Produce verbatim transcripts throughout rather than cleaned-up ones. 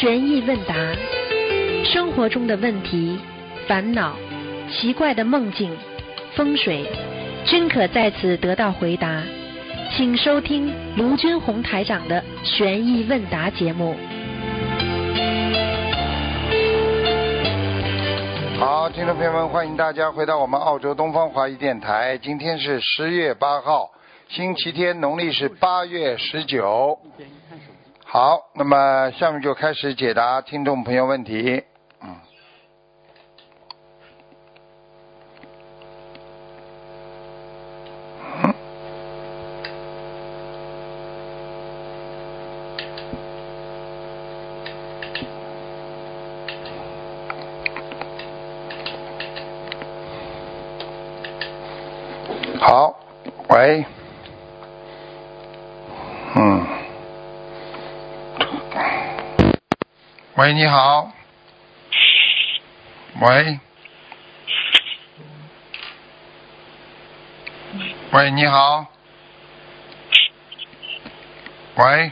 悬疑问答，生活中的问题、烦恼、奇怪的梦境、风水，均可在此得到回答。请收听卢军红台长的悬疑问答节目。 好，听众朋友们，欢迎大家回到我们澳洲东方华语电台。今天是十月八号，星期天，农历是八月十九。好，那么下面就开始解答听众朋友问题。嗯。好，喂，嗯，喂，你好，喂，喂，你好，喂，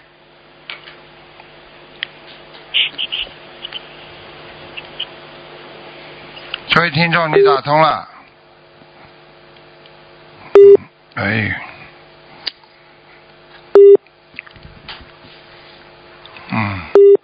这位听众，你打通了。哎，嗯，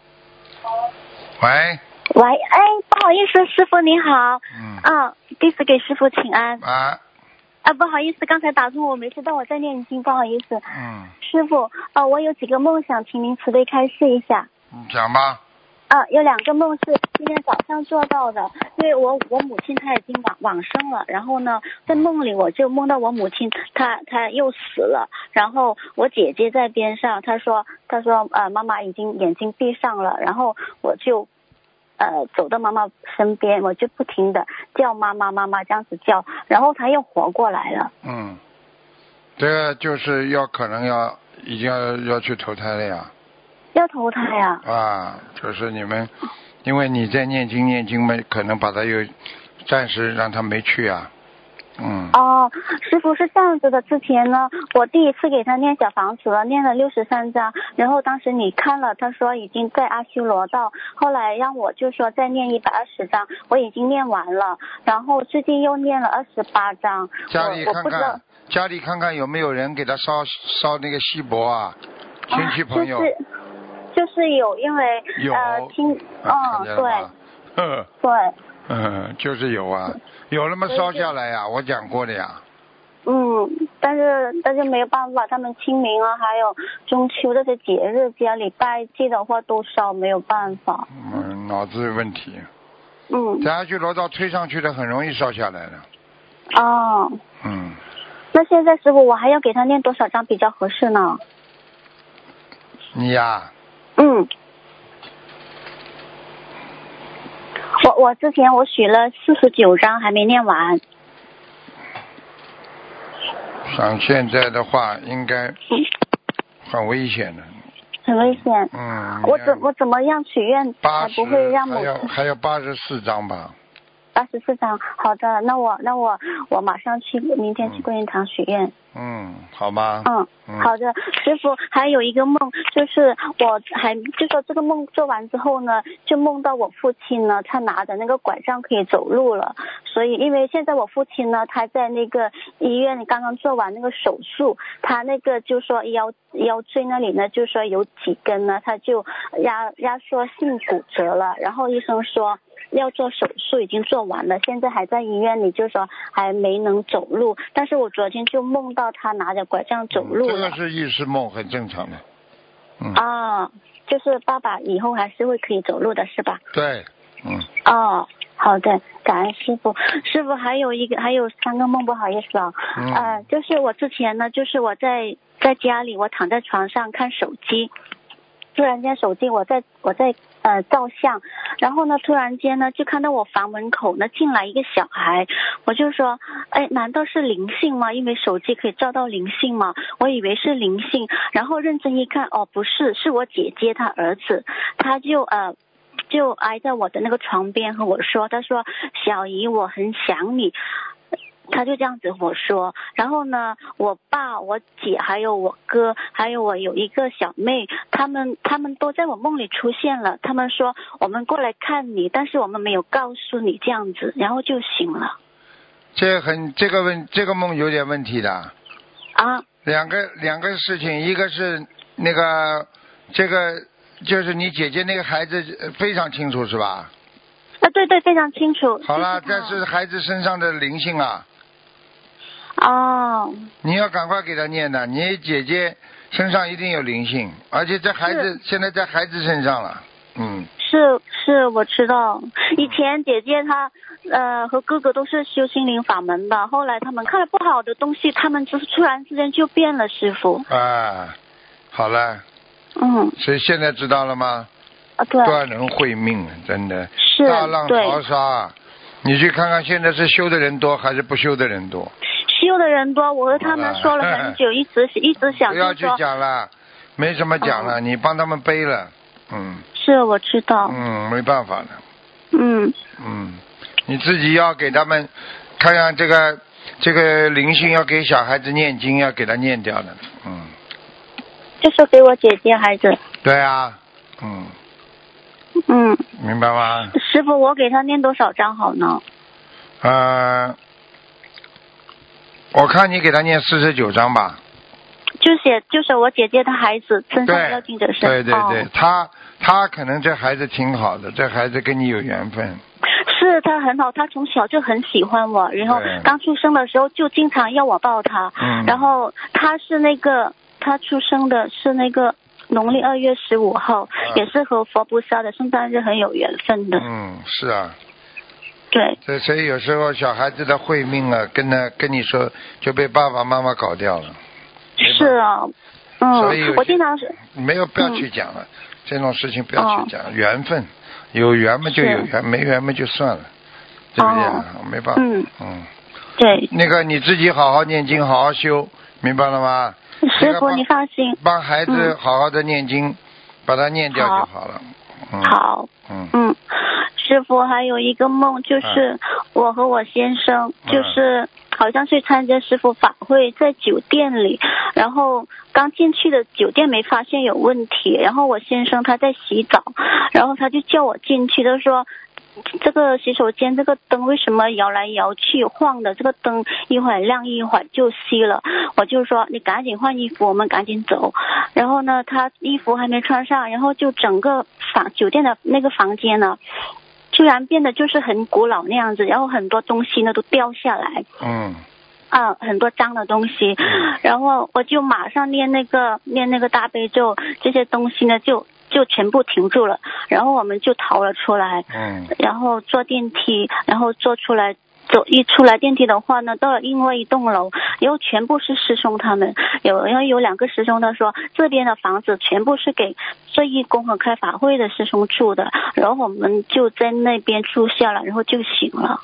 喂， 喂，哎，不好意思，师傅你好， 嗯， 啊，弟子给师傅请安。 啊， 啊，不好意思，刚才打通我没知道我在念经，不好意思。 嗯， 师傅，啊，我有几个梦想，请您慈悲开示一下。 你讲吧。 啊，有两个梦是今天早上做到的，因为我我母亲她已经往往生了，然后呢，在梦里我就梦到我母亲她她又死了，然后我姐姐在边上，她说她说呃妈妈已经眼睛闭上了，然后我就呃走到妈妈身边，我就不停的叫妈妈妈妈这样子叫，然后她又活过来了。 嗯，这个就是要可能要已经要要去投胎了呀。 要投胎啊？ 啊，就是你们，因为你在念经念经嘛，可能把他又暂时让他没去啊。嗯。 哦，师傅是这样子的，之前呢，我第一次给他念小房子了，念了六十三章，然后当时你看了，他说已经在阿修罗道，后来让我就说再念一百二十章，我已经念完了，然后最近又念了二十八章。 家里看我我不知道看，家里看看有没有人给他烧烧那个锡箔啊，亲戚朋友。 啊、就是就是有，因为有呃亲， 啊、 嗯，对， 呵对， 嗯，就是有啊，有了嘛烧下来呀，我讲过的呀。 嗯，但是但是没有办法，他们清明啊，还有中秋这些节日，家里拜祭的话都烧，没有办法。 嗯，脑子有问题。 嗯。 在阿修罗道推上去的，很容易烧下来的。 哦。 嗯。 那现在师傅，我还要给他念多少张比较合适呢？ 你呀？ 嗯。我我之前我许了四十九张，还没念完。 像现在的话，应该很危险的。 很危险。 嗯。 我怎我怎么样许愿才不会让母亲？ 还要还要八十四张吧。 八十四张，好的，那我那我我马上去，明天去观音堂许愿。 嗯，好吗？ 嗯， 嗯好的，师傅，还有一个梦，就是我还就说这个梦做完之后呢，就梦到我父亲呢，他拿着那个拐杖可以走路了。所以，因为现在我父亲呢，他在那个医院刚刚做完那个手术，他那个就说腰腰椎那里呢，就说有几根呢，他就压压缩性骨折了，然后医生说要做手术已经做完了，现在还在医院里，就说还没能走路。但是我昨天就梦到他拿着拐杖走路了。 嗯、这个是意识梦，很正常的。嗯。 啊，就是爸爸以后还是会可以走路的，是吧？ 对。嗯。 哦，好的，感恩师傅。师傅还有一个，还有三个梦，不好意思啊。 嗯。 呃，就是我之前呢，就是我在在家里，我躺在床上看手机。突然间手机我在我在呃照相，然后呢突然间呢就看到我房门口呢进来一个小孩，我就说哎难道是灵性吗？因为手机可以照到灵性吗？我以为是灵性，然后认真一看，哦不是，是我姐姐她儿子，他就呃就挨在我的那个床边和我说，他说小姨我很想你。 他就这样子和我说，然后呢，我爸、我姐还有我哥，还有我有一个小妹，他们他们都在我梦里出现了。他们说我们过来看你，但是我们没有告诉你这样子，然后就醒了。 这很这个问这个梦有点问题的。 啊。 两个两个事情，一个是那个这个就是你姐姐那个孩子非常清楚是吧？ 啊，对对，非常清楚。 好了，这是孩子身上的灵性啊。 哦。 你要赶快给他念的，你姐姐身上一定有灵性，而且这孩子现在在孩子身上了。嗯。 是是，我知道。以前姐姐她呃和哥哥都是修心灵法门的，后来他们看了不好的东西，他们就是突然之间就变了，师傅。 啊，好了。 嗯。 所以现在知道了吗？ 啊，对。 断人慧命，真的。 是。 大浪淘沙，你去看看现在是修的人多还是不修的人多？ 修的人多，我和他们说了很久，一直一直想不要去讲了，没什么讲了，你帮他们背了，嗯。 是，我知道。 嗯，没办法的。 嗯。 嗯，你自己要给他们看看这个这个灵性，要给小孩子念经，要给他念掉的，嗯。 就是给我姐姐孩子。 对啊，嗯。 嗯。 明白吗？ 师傅，我给他念多少章好呢？ 呃。我看你给他念四十九章吧。 就写就是我姐姐的孩子身上要进者身。 对对对，哦、他他可能这孩子挺好的，这孩子跟你有缘分。 是他很好，他从小就很喜欢我，然后刚出生的时候就经常要我抱他。嗯。然后他是那个他出生的是那个农历二月十五号、嗯，也是和佛菩萨的圣诞日很有缘分的。 嗯，是啊。 对， 这所以有时候小孩子的慧命啊，跟他跟你说就被爸爸妈妈搞掉了。 是啊，嗯， 所以我经常是没有不要去讲了、嗯，这种事情不要去讲，哦、缘分有缘嘛就有缘，没缘嘛就算了，对不对、哦？没办法，嗯嗯，对， 那个你自己好好念经，好好修，明白了吗？ 师傅，你放心， 帮孩子好好的念经，嗯、把它念掉就好了。 嗯、好，嗯嗯。师傅，还有一个梦，就是我和我先生，就是好像去参加师傅法会，在酒店里，然后刚进去的酒店没发现有问题，然后我先生他在洗澡，然后他就叫我进去，他说这个洗手间这个灯为什么摇来摇去晃的，这个灯一会儿亮一会儿就熄了，我就说你赶紧换衣服，我们赶紧走。然后呢，他衣服还没穿上，然后就整个房酒店的那个房间呢突然变得就是很古老那样子，然后很多东西呢都掉下来， 嗯， 啊，很多脏的东西，然后我就马上念那个念那个大悲咒，这些东西呢就就全部停住了，然后我们就逃了出来， 嗯， 然后坐电梯，然后坐出来。走一出来电梯的话呢，到了另外一栋楼，然后全部是师兄他们，有然后有两个师兄他说这边的房子全部是给做义工和开法会的师兄住的，然后我们就在那边住下了，然后就醒了。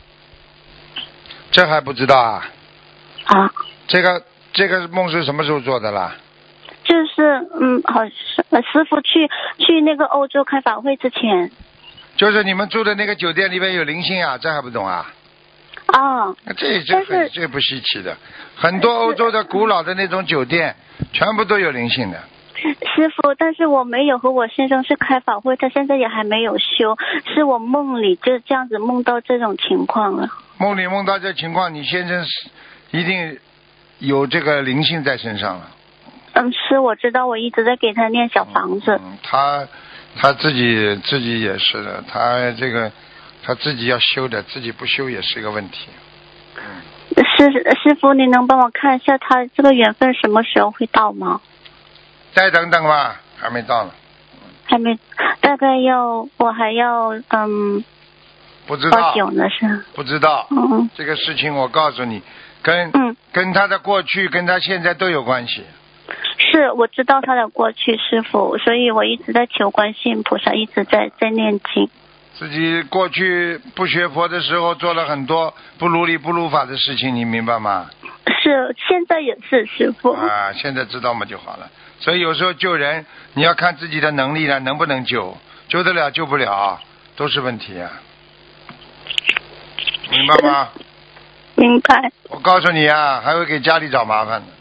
这还不知道啊？ 啊， 这个这个梦是什么时候做的啦？ 就是嗯，好师傅去去那个欧洲开法会之前。 就是你们住的那个酒店里面有灵性啊，这还不懂啊？ 啊， 这这很这不稀奇的，很多欧洲的古老的那种酒店，全部都有灵性的。 师傅，但是我没有和我先生是开法会，他现在也还没有修，是我梦里就这样子梦到这种情况了。 梦里梦到这情况，你先生是一定有这个灵性在身上了。 嗯，是我知道，我一直在给他念小房子。 嗯，他。他自己自己也是的，他这个他自己要修的，自己不修也是一个问题。 嗯，师师傅，你能帮我看一下他这个缘分什么时候会到吗？ 再等等吧，还没到呢。 还没，大概要我还要嗯。 不知道。 多久呢？是。 不知道。 嗯。 这个事情我告诉你，跟嗯跟他的过去跟他现在都有关系。 是，我知道他的过去，师傅，所以我一直在求观世音菩萨，一直在在念经。 自己过去不学佛的时候做了很多不如理不如法的事情，你明白吗？ 是，现在也是，师傅。 啊，现在知道嘛就好了。所以有时候救人，你要看自己的能力了，能不能救，救得了救不了，都是问题啊。明白吗？ 明白。 我告诉你啊，还会给家里找麻烦的。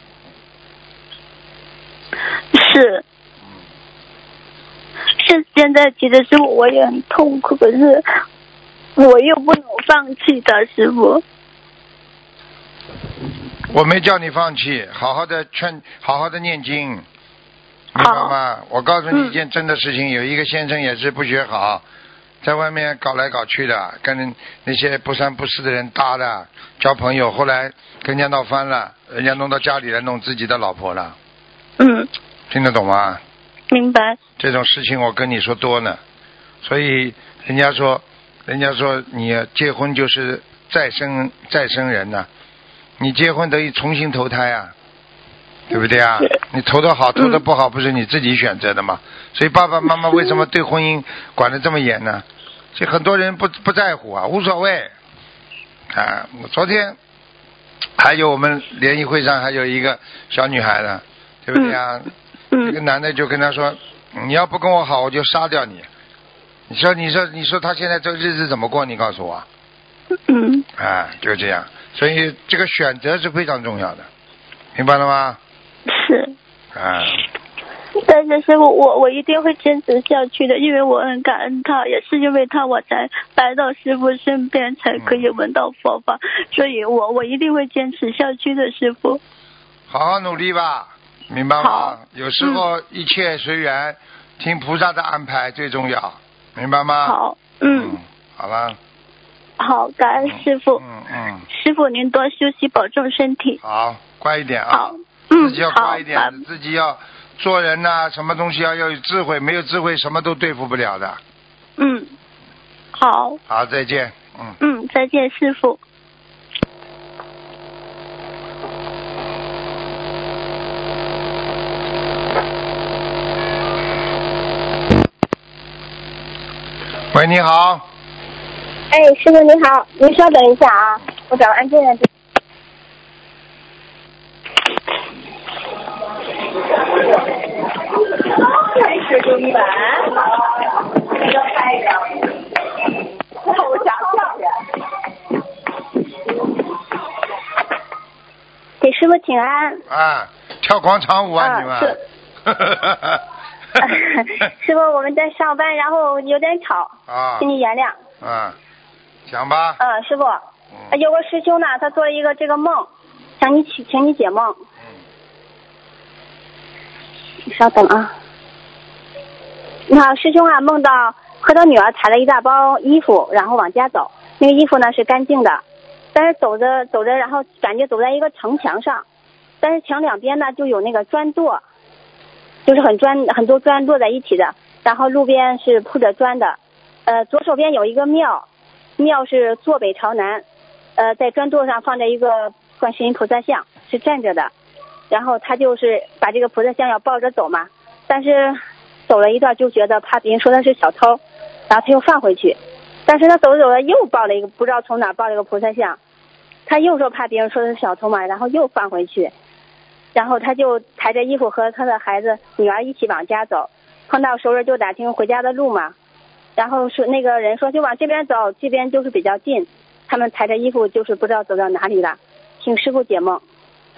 是。是现在其实是我也很痛苦，可是我又不能放弃的，师傅。 我没叫你放弃，好好的劝，好好的念经，明白吗？我告诉你一件真的事情，嗯、有一个先生也是不学好，在外面搞来搞去的，跟那些不三不四的人搭的，交朋友，后来跟人家闹翻了，人家弄到家里来弄自己的老婆了。 嗯。 听得懂吗？ 明白。 这种事情我跟你说多呢，所以人家说，人家说你结婚就是再生再生人呐、啊，你结婚等于重新投胎啊，对不对啊？你投的好，投的不好，不是你自己选择的吗？所以爸爸妈妈为什么对婚姻管得这么严呢？所以很多人不不在乎啊，无所谓啊。昨天还有我们联谊会上还有一个小女孩呢，对不对啊？ 嗯。 这个男的就跟她说。你要不跟我好，我就杀掉你。你说，你说，你说他现在这个日子怎么过？你告诉我。 嗯。 啊，就这样。所以这个选择是非常重要的，明白了吗？ 是。 啊。 但是师傅，我我一定会坚持下去的，因为我很感恩他，也是因为他我才来到师傅身边，才可以闻到佛法，嗯、所以我我一定会坚持下去的，师傅。 好好努力吧。明白吗？有时候一切随缘、嗯，听菩萨的安排最重要，明白吗？ 好，嗯， 嗯好了。 好，感恩师傅。 嗯嗯。 师傅您多休息，保重身体。 好，乖一点啊。 好，嗯， 自己要乖一点，自己要做人呐、啊，什么东西要要有智慧，没有智慧什么都对付不了的。 嗯，好。 好，再见。嗯。 嗯，再见，师傅。 喂，你好。 哎，师傅你好，您稍等一下啊，我找个安静的地方。开始中版，要开一个，我想笑。 给师傅请安。 啊，跳广场舞啊，啊你们。 是。师傅，我们在上班，然后有点吵， 啊， 请你原谅。 啊，讲吧。 嗯，师傅，嗯、有个师兄呢，他做了一个这个梦，想你请请你解梦。 嗯。 你稍等啊。你好，师兄啊，梦到和他女儿抬了一大包衣服，然后往家走。那个衣服呢是干净的，但是走着走着，然后感觉走在一个城墙上，但是墙两边呢就有那个砖垛。就是很砖很多砖摞在一起的，然后路边是铺着砖的，呃，左手边有一个庙，庙是坐北朝南，呃，在砖垛上放着一个观世音菩萨像，是站着的，然后他就是把这个菩萨像要抱着走嘛，但是走了一段就觉得怕别人说他是小偷，然后他又放回去，但是他走着走着又抱了一个不知道从哪抱了一个菩萨像，他又说怕别人说他是小偷嘛，然后又放回去。然后他就抬着衣服和他的孩子女儿一起往家走，碰到熟人就打听回家的路嘛，然后说那个人说就往这边走，这边就是比较近，他们抬着衣服就是不知道走到哪里了，请师父解梦。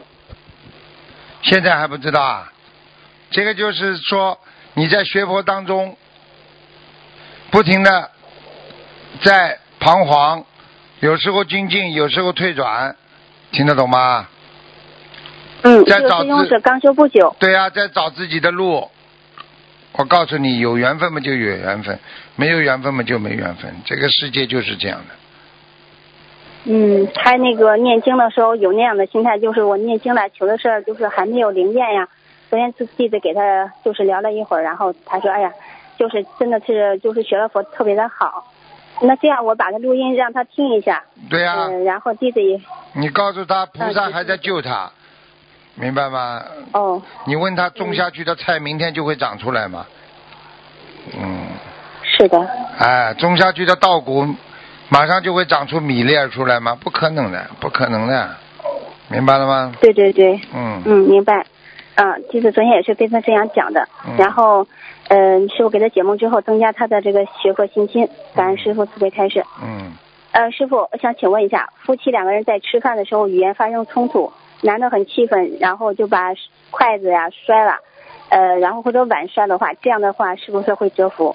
现在还不知道啊？这个就是说你在学佛当中不停的在彷徨，有时候精进，有时候退转，听得懂吗？ 嗯，这个师兄是刚修不久。 对啊，在找自己的路。我告诉你，有缘分嘛就有缘分，没有缘分嘛就没缘分。这个世界就是这样的。 嗯，他那个念经的时候有那样的心态，就是我念经了，求的事儿就是还没有灵验呀。昨天弟子给他就是聊了一会儿，然后他说：“哎呀，就是真的是就是学了佛特别的好。”那这样我把他录音让他听一下。 对呀、啊呃。然后弟子也。 你告诉他，菩萨还在救他。嗯明白吗？ 哦。 你问他种下去的菜明天就会长出来吗？嗯。 是的。 哎，种下去的稻谷马上就会长出米粒出来吗？不可能的，不可能的，明白了吗？ 对对对。 嗯。 嗯，明白。嗯，就是昨天也是跟他这样讲的， 嗯、 然后，嗯、呃，师傅给他解梦之后，增加他的这个学佛信心，感恩师傅慈悲开示。 嗯。 呃，师傅，我想请问一下，夫妻两个人在吃饭的时候语言发生冲突，男的很气愤，然后就把筷子呀摔了，呃，然后或者碗摔的话，这样的话是不是会折福？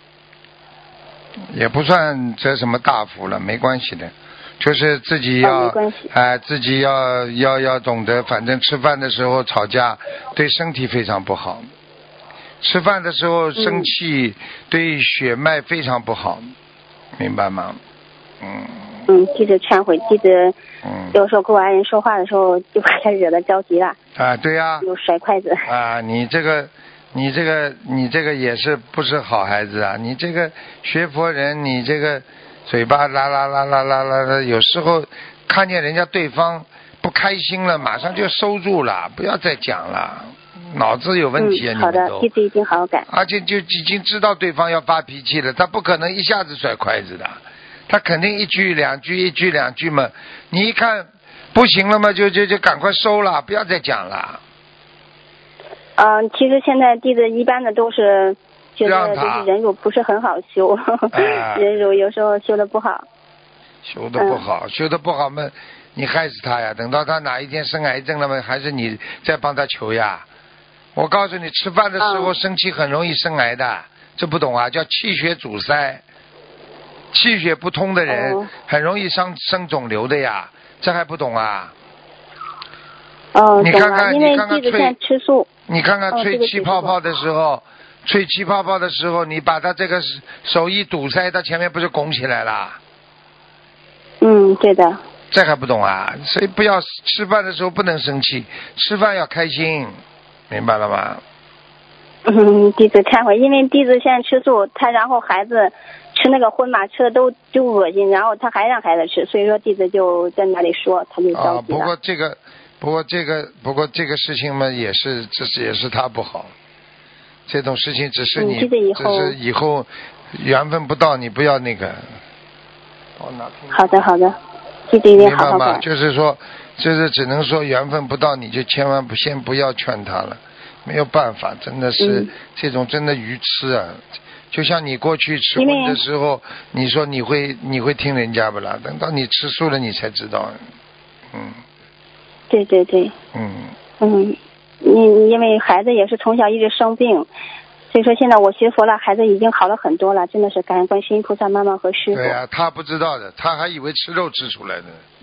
也不算折什么大福了，没关系的，就是自己要， 哦、没关系， 哎、呃，自己要要要懂得，反正吃饭的时候吵架对身体非常不好，吃饭的时候生气对血脉非常不好，嗯、明白吗？嗯。 嗯，弟子忏悔，弟子嗯，有时候跟我爱人说话的时候，就把他惹得着急了。 啊，对呀、啊。 又摔筷子。 啊，你这个。你这个你这个也是不是好孩子啊？你这个学佛人，你这个嘴巴啦啦啦啦啦啦啦，有时候看见人家对方不开心了，马上就收住了，不要再讲了，脑子有问题啊！ 嗯、 你好的，弟子已经好好改。 而且就已经知道对方要发脾气了，他不可能一下子甩筷子的，他肯定一句两句一句两句嘛。你一看不行了嘛，就就就赶快收了，不要再讲了。 嗯、呃，其实现在弟子一般的都是觉得就是忍辱不是很好修， 啊、 忍辱有时候修的不好。 修的不好，嗯、修的不好嘛，你害死他呀！等到他哪一天生癌症了嘛，还是你在帮他求呀？我告诉你，吃饭的时候生气很容易生癌的，嗯、这不懂啊？叫气血阻塞，气血不通的人、哦、很容易生生肿瘤的呀，这还不懂啊？ 哦， 你看看， 因为你看看弟子现在吃素。 你看看吹气泡泡的时候，哦、吹气泡泡的时候，你把他这个手一堵塞，他前面不是拱起来了？ 嗯，对的。 这还不懂啊？所以不要吃饭的时候不能生气，吃饭要开心，明白了吗？ 嗯，弟子忏悔，因为弟子现在吃素，他然后孩子吃那个荤嘛，吃的都就恶心，然后他还让孩子吃，所以说弟子就在那里说，他就着急了。 啊，不过这个。不过这个，不过这个事情嘛，也是，这是也是他不好。这种事情只是你， 嗯、以只是以后缘分不到，你不要那个。 好的，好的，弟子一定好好改。 明白吗？就是说，就是只能说缘分不到，你就千万不先不要劝他了，没有办法，真的是、 嗯、 这种真的愚痴啊！就像你过去吃荤的时候，你说你会你会听人家不啦？等到你吃素了，你才知道，嗯。 对对对， 嗯嗯，你因为孩子也是从小一直生病，所以说现在我学佛了，孩子已经好了很多了，真的是感恩观世音菩萨妈妈和师父。 对啊，他不知道的，他还以为吃肉吃出来的。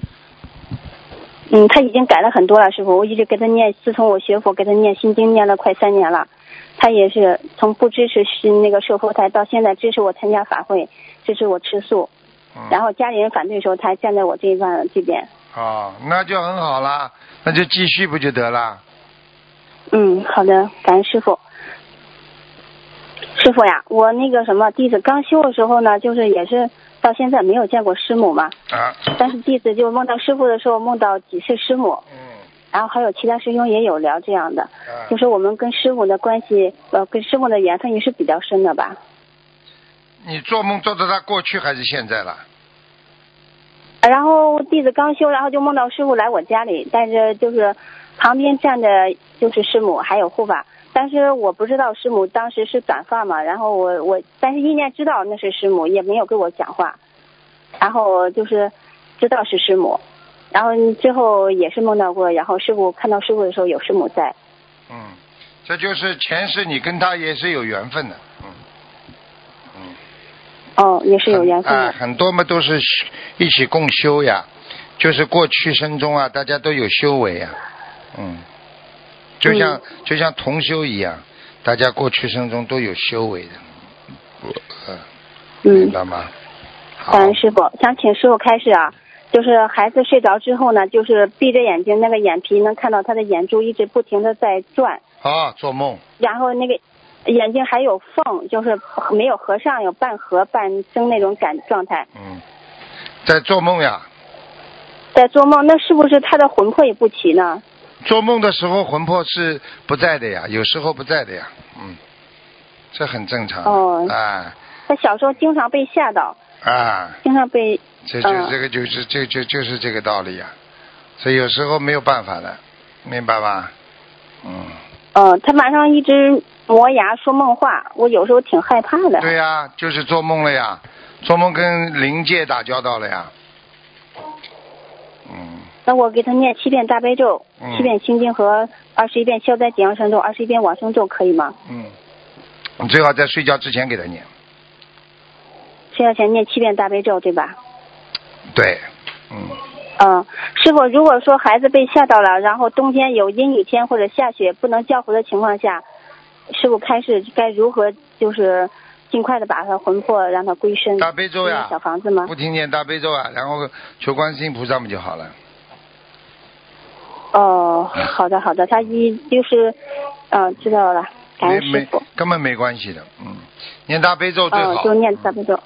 嗯，他已经改了很多了，师父，我一直给他念，自从我学佛给他念心经念了快三年了，他也是从不支持是那个设佛台到现在支持我参加法会，支持我吃素， 嗯、 然后家里人反对的时候，他还站在我这一方这边。 哦，那就很好啦，那就继续不就得了？ 嗯，好的，感恩师父。师父呀，我那个什么弟子刚修的时候呢，就是也是到现在没有见过师母嘛。 啊。 但是弟子就梦到师父的时候，梦到几次师母。 嗯。 然后还有其他师兄也有聊这样的， 啊、 就是我们跟师母的关系，呃，跟师母的缘分也是比较深的吧。 你做梦做到他过去还是现在了？ 然后弟子刚修，然后就梦到师父来我家里，但是就是旁边站着就是师母还有护法，但是我不知道师母当时是短发嘛，然后我我但是意念知道那是师母，也没有跟我讲话，然后就是知道是师母，然后之后也是梦到过，然后师父看到师父的时候有师母在。 嗯，这就是前世你跟他也是有缘分的。嗯嗯。 哦，也是有缘分的。 啊，很多嘛都是一起共修呀，就是过去生中啊，大家都有修为呀，嗯，就像、嗯、就像同修一样，大家过去生中都有修为的， 嗯， 明白吗？ 感恩师傅，想请师傅开示啊，就是孩子睡着之后呢，就是闭着眼睛，那个眼皮能看到他的眼珠一直不停的在转。 啊，做梦。 然后那个。眼睛还有缝，就是没有合上，有半合半睁那种感状态。 嗯，在做梦呀。 在做梦，那是不是他的魂魄也不齐呢？ 做梦的时候魂魄是不在的呀，有时候不在的呀，嗯，这很正常。 哦。 啊。 他小时候经常被吓到。 啊。 经常被。 这就、嗯、这个就是这就就是这个道理呀，所以有时候没有办法的，明白吧？嗯。 哦，他晚上一直磨牙说梦话，我有时候挺害怕的。 对呀、啊，就是做梦了呀， 做梦跟灵界打交道了呀。嗯。 那我给他念七遍大悲咒， 嗯、 七遍心经和二十一遍消灾吉祥神咒，二十一遍往生咒，可以吗？ 嗯。你最好在睡觉之前给他念。 睡觉前念七遍大悲咒，对吧？ 对。嗯。 嗯，师傅，如果说孩子被吓到了，然后冬天有阴雨天或者下雪不能叫活的情况下，师傅开示该如何就是尽快的把他魂魄让他归身？ 大悲咒呀， 小房子吗？ 不停念大悲咒啊，然后求观世音菩萨不就好了？ 哦，好的好的，他一就是嗯知道了，感恩师傅。 根本没关系的，嗯，念大悲咒最好。 哦，就念大悲咒。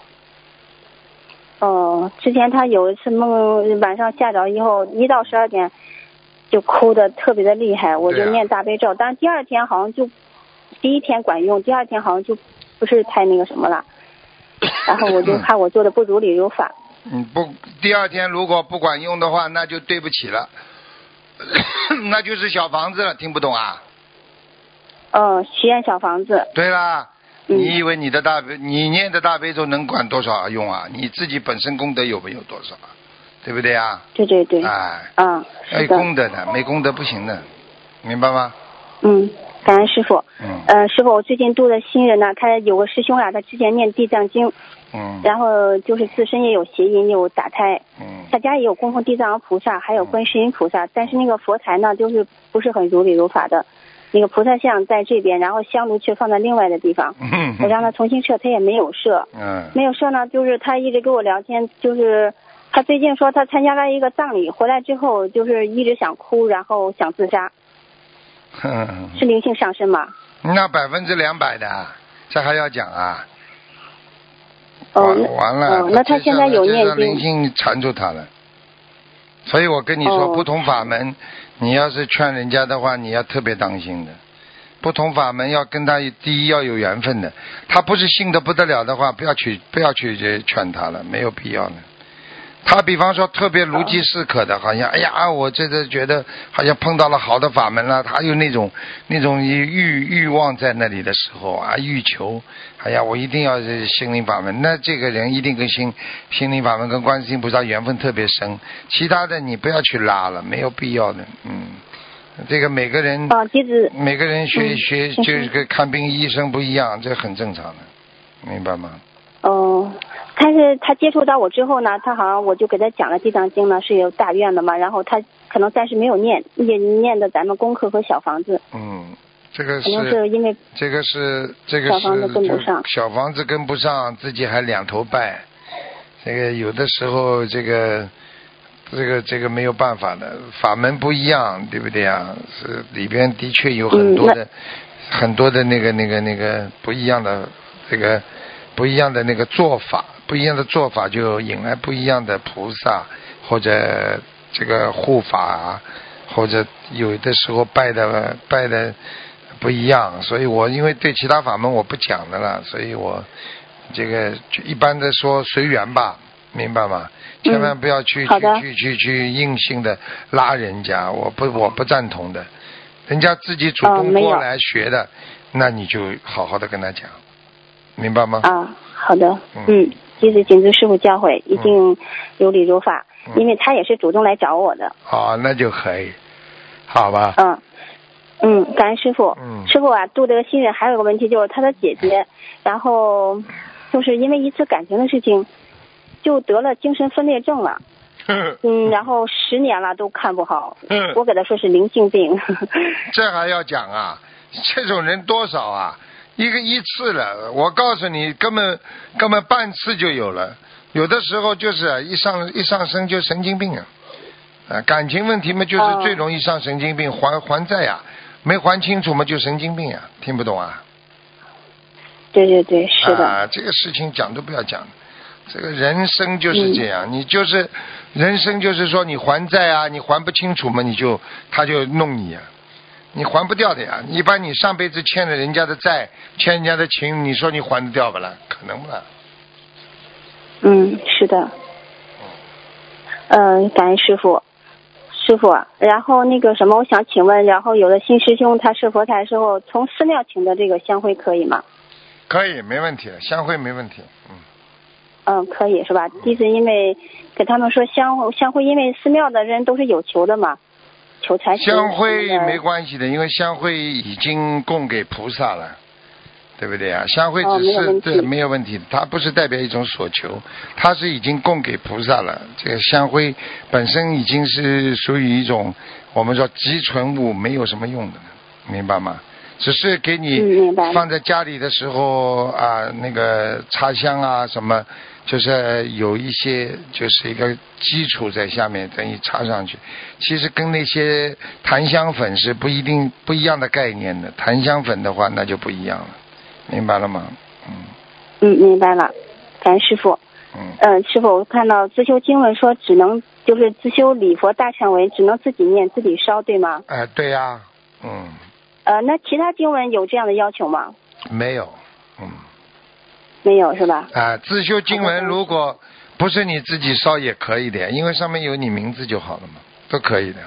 哦，之前他有一次梦，晚上吓着以后，一到十二点就哭的特别的厉害，我就念大悲咒，啊、但是第二天好像就第一天管用，第二天好像就不是太那个什么了，然后我就怕我做的不如理如法。 嗯，不，第二天如果不管用的话，那就对不起了，那就是小房子了，听不懂啊？ 嗯，许愿小房子。 对啦。你以为你的大悲，你念的大悲咒能管多少用啊？你自己本身功德有没有多少啊？对不对啊？ 对对对。 哎。 嗯。 有功德的，没功德不行的，明白吗？ 嗯，感恩师傅。 嗯。 呃，师傅，我最近度的新人呢，他有个师兄啊，他之前念地藏经。 嗯。 然后就是自身也有邪淫，有打胎。 嗯。 他家也有供奉地藏王菩萨，还有观世音菩萨，嗯、但是那个佛台呢，就是不是很如理如法的。那个菩萨像在这边，然后香炉却放在另外的地方。 嗯、 我让他重新设，他也没有设。 嗯。没有设呢，就是他一直跟我聊天，就是他最近说他参加了一个葬礼，回来之后就是一直想哭，然后想自杀。 嗯。 是灵性上升吗？ 那百分之两百的，这还要讲啊？ 哦， 完了。 哦，那他现在有念经。 灵性缠住他了。所以我跟你说， 哦、 不同法门，你要是劝人家的话，你要特别当心的。不同法门要跟他第一要有缘分的，他不是信得不得了的话，不要去不要去劝他了，没有必要的。他比方说特别如饥似渴的，好像哎呀，我这个觉得好像碰到了好的法门了，他有那种那种欲欲望在那里的时候啊，欲求，哎呀，我一定要心灵法门，那这个人一定跟心心灵法门跟观世音菩萨缘分特别深，其他的你不要去拉了，没有必要的，嗯。这个每个人， 啊， 每个人学、嗯、学就是个看病医生不一样，这很正常的，明白吗？ 哦，但是他接触到我之后呢，他好像我就给他讲了地藏经呢是有大愿的嘛，然后他可能暂时没有念，也念的咱们功课和小房子。 嗯，这个是，可能是因为这个是这个是小房子跟不上， 小房子跟不上，自己还两头拜，这个有的时候这个。这个这个没有办法的，法门不一样，对不对啊？是里边的确有很多的、嗯、很多的那个那个那个不一样的这个不一样的那个做法，不一样的做法就引来不一样的菩萨或者这个护法啊，或者有的时候拜的拜的不一样，所以我因为对其他法门我不讲的了，所以我这个就一般的说随缘吧，明白吗？千万不要去、 嗯、 去去去去硬性的拉人家，我不我不赞同的。人家自己主动过来学的， 哦、 那你就好好的跟他讲，明白吗？ 啊，好的，嗯，嗯即使谨遵师父教诲，一定有理如法、嗯，因为他也是主动来找我的。 哦，那就可以，好吧。 嗯嗯，感恩师父。 嗯， 师父啊，度这个新人还有个问题，就是他的姐姐，然后就是因为一次感情的事情。就得了精神分裂症了，嗯，然后十年了都看不好， 嗯， 我给他说是灵性病。 这还要讲啊？这种人多少啊？一个一次了，我告诉你，根本根本半次就有了，有的时候就是一上一上升就神经病啊，啊，感情问题嘛，就是最容易上神经病，还还债呀、啊，没还清楚嘛就神经病呀、啊，听不懂啊？ 对对对，是的。 啊，这个事情讲都不要讲。这个人生就是这样、嗯，你就是人生就是说你还债啊，你还不清楚嘛，你就他就弄你啊，你还不掉的呀。你把你上辈子欠了人家的债，欠人家的情，你说你还得掉不啦？可能不啦？ 嗯，是的。嗯、呃，感恩师父，师父。然后那个什么，我想请问，然后有的新师兄他设佛台的时候，从寺庙请的这个香灰可以吗？ 可以，没问题，香灰没问题，嗯。 嗯，可以是吧？弟子因为给他们说香香灰，因为寺庙的人都是有求的嘛，求财神。 香灰没关系的，因为香灰已经供给菩萨了，对不对啊？香灰只是、哦、对没有问题，它不是代表一种所求，它是已经供给菩萨了。这个香灰本身已经是属于一种我们说积存物，没有什么用的，明白吗？只是给你放在家里的时候啊，那个插香啊什么，就是有一些就是一个基础在下面，等于插上去。其实跟那些檀香粉是不一定不一样的概念的，檀香粉的话那就不一样了，明白了吗？嗯。 嗯，明白了，感恩师父。 嗯。 呃，师父，我看到自修经文说只能就是自修礼佛大忏悔，只能自己念自己烧，对吗？ 哎、呃，对呀、啊，嗯。 呃，那其他经文有这样的要求吗？ 没有，嗯， 没有是吧？ 啊，自修经文如果不是你自己烧也可以的，因为上面有你名字就好了嘛，都可以的。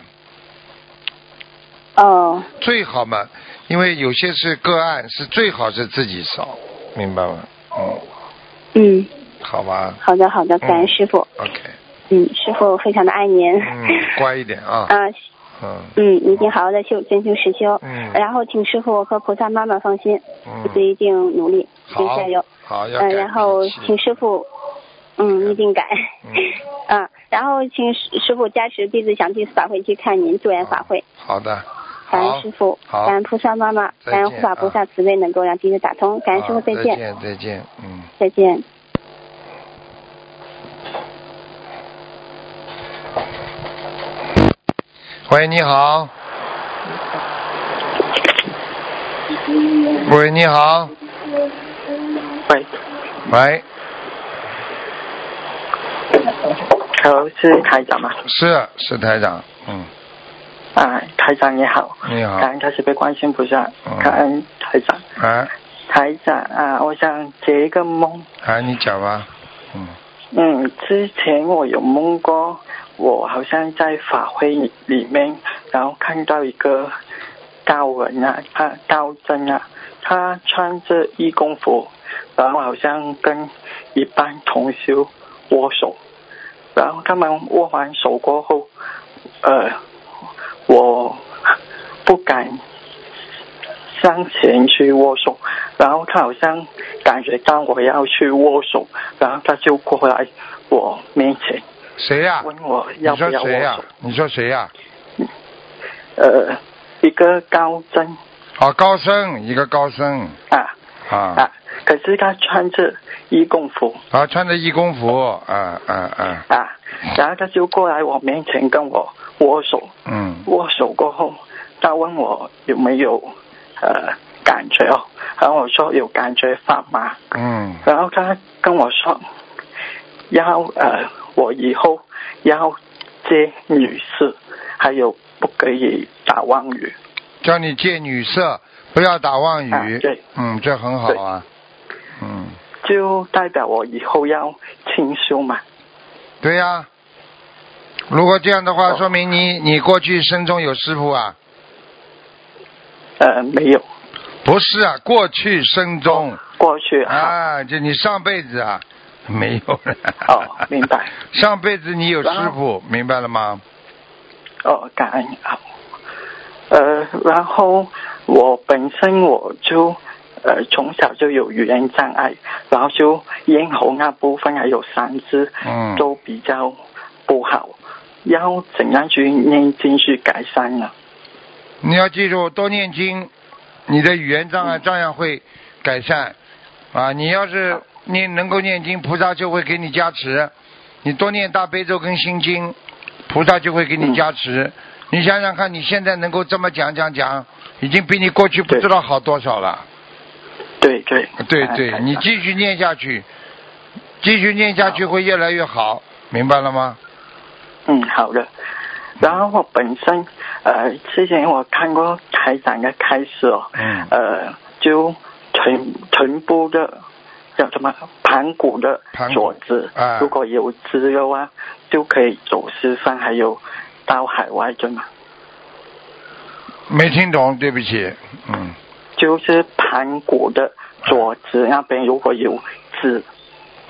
哦。 最好嘛，因为有些是个案，是最好是自己烧，明白吗？嗯。 嗯。 好吧。 好的，好的，感恩师父。 嗯、OK。 嗯，师父非常的爱您。 嗯，乖一点啊。 啊。 嗯, 嗯，一定好好的修，真修实修。 嗯， 然后请师父和菩萨妈妈放心， 嗯， 弟子一定努力，一定加油。 好，要改。 嗯，然后请师父，嗯，一定改。 嗯。 啊，然后请师父加持，弟子想去法会去看您助缘法会。 好的。 感恩师父，感恩菩萨妈妈，感恩护法菩萨慈悲，能够让弟子打通。感恩师父，再见。 再见，再见，嗯。 再见。 喂，你好。喂，你好。 喂。 喂。 Hello， 是台长吗？ 是，是台长，嗯。 啊，台长你好。 你好。 感恩开始被观世菩萨，感恩台长。 啊。 台长啊，我想解一个梦。 啊，你讲吧。嗯。 嗯，之前我有梦过。我好像在法会里面，然后看到一个道人啊，他道真啊，他穿着义工服，然后好像跟一般同修握手，然后他们握完手过后，呃，我不敢向前去握手，然后他好像感觉到我要去握手，然后他就过来我面前。 谁呀、啊？ 问我要不要握手？ 你说谁呀、啊？你说谁呀、啊？ 呃，一个高僧。 哦，高僧，一个高僧。 啊啊啊！可是他穿着义工服。 啊，穿着义工服，啊啊啊！ 啊，然后他就过来我面前跟我握手。 嗯。 握手过后，他问我有没有呃感觉哦，然后我说有感觉发麻。 嗯。 然后他跟我说，要呃。我以后要接女色，还有不可以打妄语。 叫你戒女色，不要打妄语。 啊、对， 嗯，这很好啊。嗯。 就代表我以后要清修嘛。 对呀、啊。如果这样的话， 哦、 说明你你过去生中有师父啊。 呃，没有。 不是啊，过去生中。 哦、过去啊，就你上辈子啊。没有了。 哦，明白。 上辈子你有师父，明白了吗？ 哦，感恩好。呃，然后我本身我就呃从小就有语言障碍，然后就咽喉那部分还有三肢， 嗯， 都比较不好。要怎样去念经去改善呢？ 你要记住，多念经，你的语言障碍照样会改善。嗯、啊，你要是。你能够念经，菩萨就会给你加持。你多念大悲咒跟心经，菩萨就会给你加持。嗯、你想想看，你现在能够这么讲讲讲，已经比你过去不知道好多少了。 对对对对，你继续念下去，继续念下去会越来越好，明白了吗？ 嗯，好的。然后我本身呃，之前我看过台长的开示哦， 嗯， 呃，就臀臀部的。叫什么盘骨的左肢、 啊， 如果有脂肉啊，就可以走四方，还有到海外，对吗？ 没听懂，对不起。嗯。 就是盘骨的左肢那边如果有脂。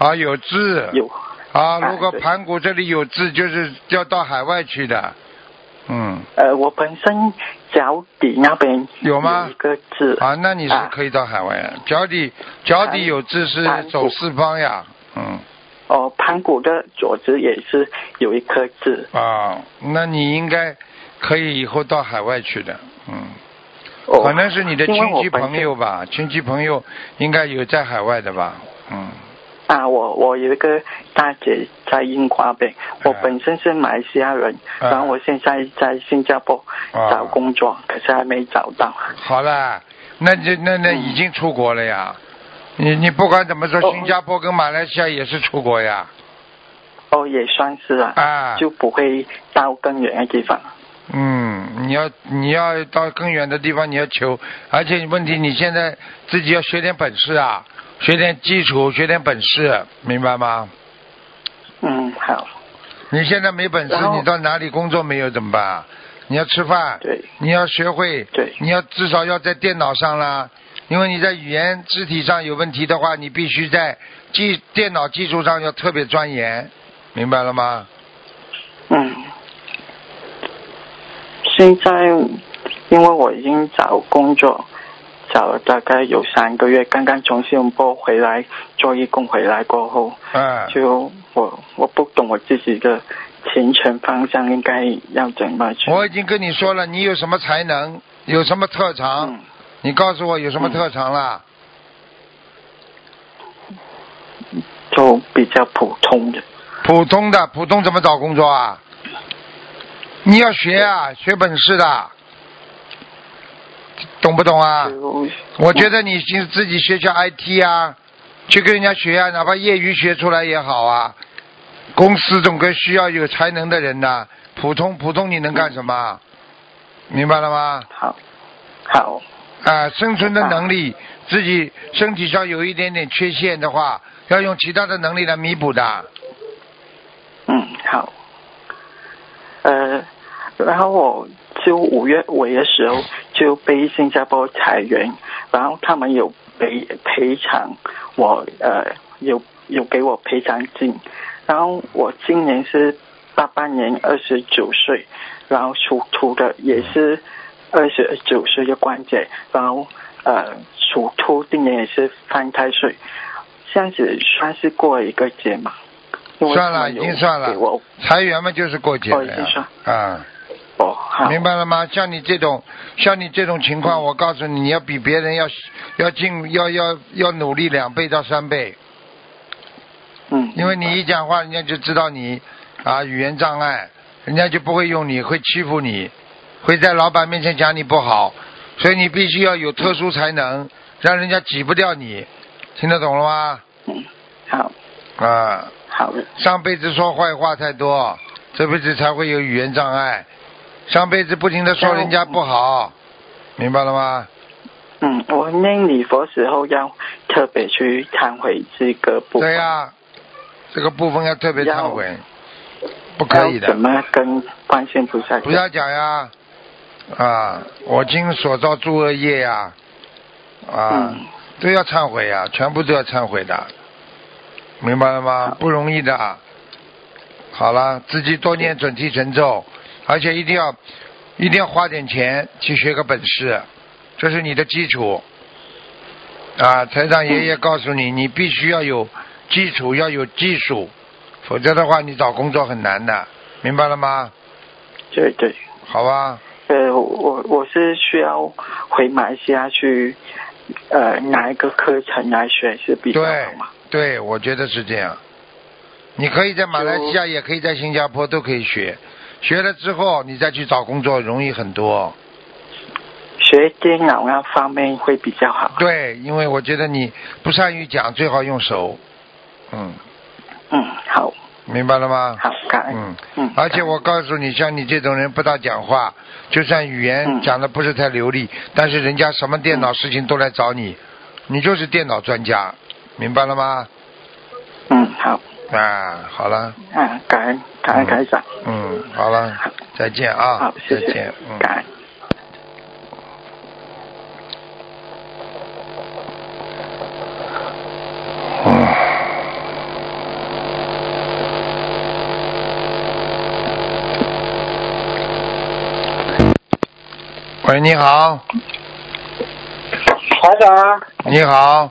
啊，有痣。 有。 啊，如果对盘骨这里有痣，就是要到海外去的。嗯。 呃，我本身脚底那边有吗？ 有一个痣。 啊，那你是可以到海外的。脚底脚底有痣是走四方呀。嗯。 哦，盘骨的左侧也是有一颗痣。 啊，那你应该可以以后到海外去的。嗯。 哦。 可能是你的亲戚朋友吧，亲戚朋友应该有在海外的吧。嗯。 啊，我我有一个大姐在英国那边，我本身是马来西亚人， 啊、 然后我现在在新加坡找工作， 啊、 可是还没找到。 好了，那就那那已经出国了呀。嗯、你你不管怎么说，新加坡跟马来西亚也是出国呀。 哦，也算是啊。 啊。 就不会到更远的地方。 嗯，你要你要到更远的地方，你要求，而且问题你现在自己要学点本事啊。学点基础，学点本事，明白吗？ 嗯，好。 你现在没本事，你到哪里工作没有怎么办？你要吃饭， 对， 你要学会， 对， 你要至少要在电脑上啦，因为你在语言肢体上有问题的话，你必须在技电脑技术上要特别钻研，明白了吗？ 嗯。现在因为我已经找工作。找了大概有三个月，刚刚从新加坡回来做义工回来过后， 嗯， 就我我不懂我自己的前程方向应该要怎么去。 我已经跟你说了，你有什么才能，有什么特长， 嗯、 你告诉我有什么特长啦？ 嗯、就比较普通的。 普通的，普通怎么找工作啊？你要学啊，学本事的。懂不懂啊？我觉得你自己学学 I T 啊，去跟人家学啊，哪怕业余学出来也好啊。公司总归需要有才能的人的，普通普通你能干什么？嗯、明白了吗？ 好，好。 啊，生存的能力，自己身体上有一点点缺陷的话，要用其他的能力来弥补的。 嗯，好。呃，然后我就五月尾的时候就被新加坡裁员，然后他们有赔赔偿我，呃，有有给我赔偿金，然后我今年是八八年二十九岁，然后属兔的也是二十九岁的关节，然后呃属兔今年也是犯太岁，这样子算是过了一个节嘛？ 算了，已经算了。裁员嘛，就是过节了呀。啊。 哦，好。 明白了吗？像你这种，像你这种情况，嗯、我告诉你，你要比别人要要进，要要要努力两倍到三倍。 嗯。 因为你一讲话，人家就知道你啊语言障碍，人家就不会用你，会欺负你，会在老板面前讲你不好，所以你必须要有特殊才能，让人家挤不掉你，听得懂了吗？ 嗯，好。 啊。 好的。 上辈子说坏话太多，这辈子才会有语言障碍。上辈子不停的说人家不好，明白了吗？ 嗯，我念礼佛时候要特别去忏悔这个部分。 对呀、啊，这个部分要特别忏悔，不可以的。 怎么跟观世音菩萨？ 不要讲呀，啊，我今所造诸恶业呀，啊， 嗯、 都要忏悔呀，全部都要忏悔的。明白了吗？不容易的。好了，自己多念准提神咒，而且一定要一定要花点钱去学个本事，这是你的基础。啊，台长爷爷告诉你，你必须要有基础，要有技术，否则的话你找工作很难的，明白了吗？ 对对。 好吧。 呃，我我是需要回马来西亚去，呃，拿一个课程来学是比较好吗？ 对，我觉得是这样。你可以在马来西亚，也可以在新加坡，都可以学。学了之后，你再去找工作容易很多。 学电脑那方面会比较好。 对，因为我觉得你不善于讲，最好用手。嗯。 嗯，好。 明白了吗？ 好，感恩。 嗯嗯。 而且我告诉你，像你这种人不大讲话，就算语言讲的不是太流利，嗯、但是人家什么电脑事情都来找你，你就是电脑专家。明白了吗？ 嗯，好。 啊，好了。 啊，感恩，感恩台长。 嗯，好了，再见啊。 好，谢谢。 再见，嗯。 感恩。 嗯。 喂，你好。 台长。 你好。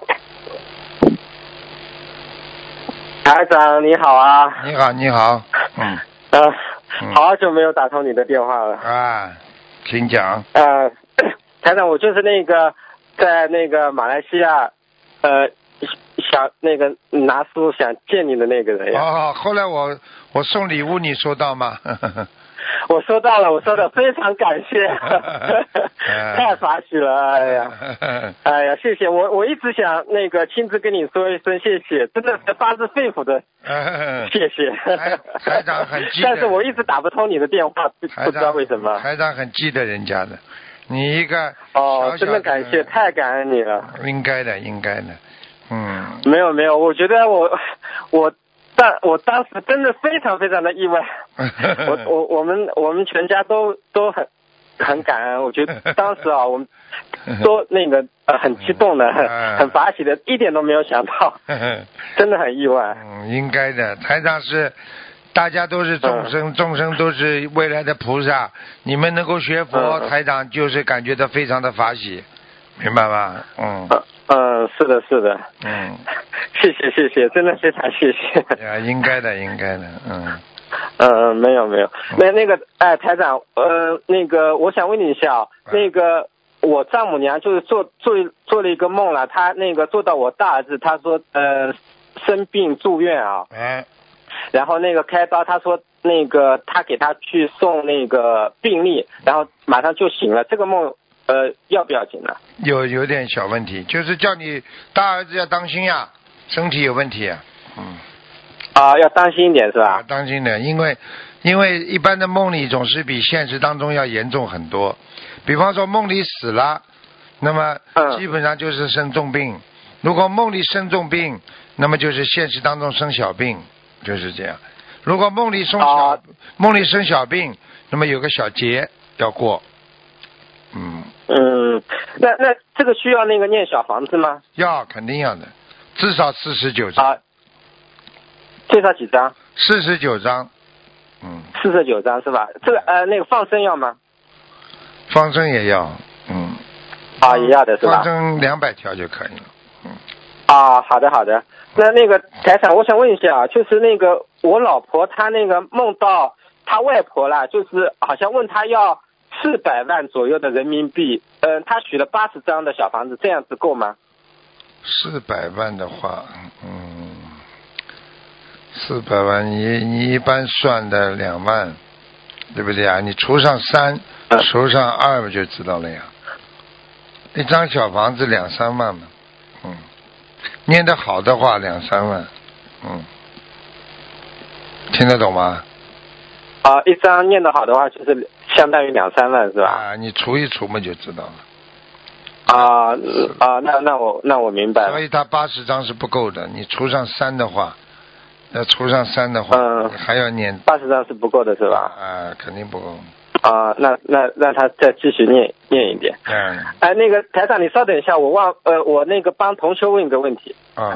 台长你好啊。 你好，你好。嗯。 呃，嗯、好久没有打通你的电话了。 啊，请讲。 呃，台长，我就是那个在那个马来西亚，呃，想那个拿书想见你的那个人呀。 哦，后来我我送礼物，你收到吗？ 我收到了，我收到，非常感谢，太法喜了，哎呀，哎呀，谢谢我，我一直想那个亲自跟你说一声谢谢，真的是发自肺腑的谢谢。 台长很记得， 但是我一直打不通你的电话，不不知道为什么。 台长很记得人家的，你一个哦， 小小的真的感谢，太感恩你了。 应该的，应该的，嗯。 没有没有，我觉得我我。但我当时真的非常非常的意外，我我我们我们全家都都很很感恩，我觉得当时啊我们都那个呃很激动的，很很法喜的，一点都没有想到，真的很意外。 嗯，应该的，台长是大家都是众生，嗯、众生都是未来的菩萨，你们能够学佛，嗯、台长就是感觉到非常的法喜，明白吗？嗯。 嗯，是的，是的。 嗯。 谢谢谢谢，真的非常谢谢。 呀，应该的，应该的，嗯。 嗯，没有没有，那那个哎，台长，呃，那个我想问你一下，嗯、那个我丈母娘就是做做做了一个梦了，她那个做到我大儿子，她说呃生病住院啊， 嗯， 然后那个开刀，她说那个她给他去送那个病历，然后马上就醒了，这个梦呃要不要紧呢？ 有有点小问题，就是叫你大儿子要当心呀。身体有问题啊，嗯， 啊，要当心一点是吧？ 啊、当心点，因为因为一般的梦里总是比现实当中要严重很多。比方说梦里死了，那么基本上就是生重病；嗯、如果梦里生重病，那么就是现实当中生小病，就是这样。如果梦里生小、啊、梦里生小病，那么有个小劫要过。嗯嗯，那那这个需要那个念小房子吗？ 要，肯定要的。至少四十九张， 啊，最少几张？ 四十九张，嗯， 四十九张是吧？这个呃，那个放生要吗？ 放生也要，嗯， 啊，也要的是吧？ 放生两百条就可以了，嗯。 啊，好的好的。那那个台长，我想问一下，就是那个我老婆她那个梦到她外婆啦，就是好像问她要四百万左右的人民币，嗯、呃，她许了八十张的小房子，这样子够吗？ 四百万的话，嗯，四百万你你一般算的两万，对不对啊？你除上三，除上二，不就知道了呀？一张小房子两三万嘛，嗯，念得好的话两三万，嗯，听得懂吗？ 啊，一张念得好的话就是相当于两三万是吧？ 啊，你除一除嘛就知道了。 啊啊，那那我那我明白了。 所以他八十张是不够的，你除上三的话，呃，除上三的话，嗯，还要念八十张是不够的是吧？ 啊，肯定不够。 啊，那那让他再继续念念一点。 嗯。 哎，那个台长，你稍等一下，我忘呃，我那个帮同学问一个问题。 啊。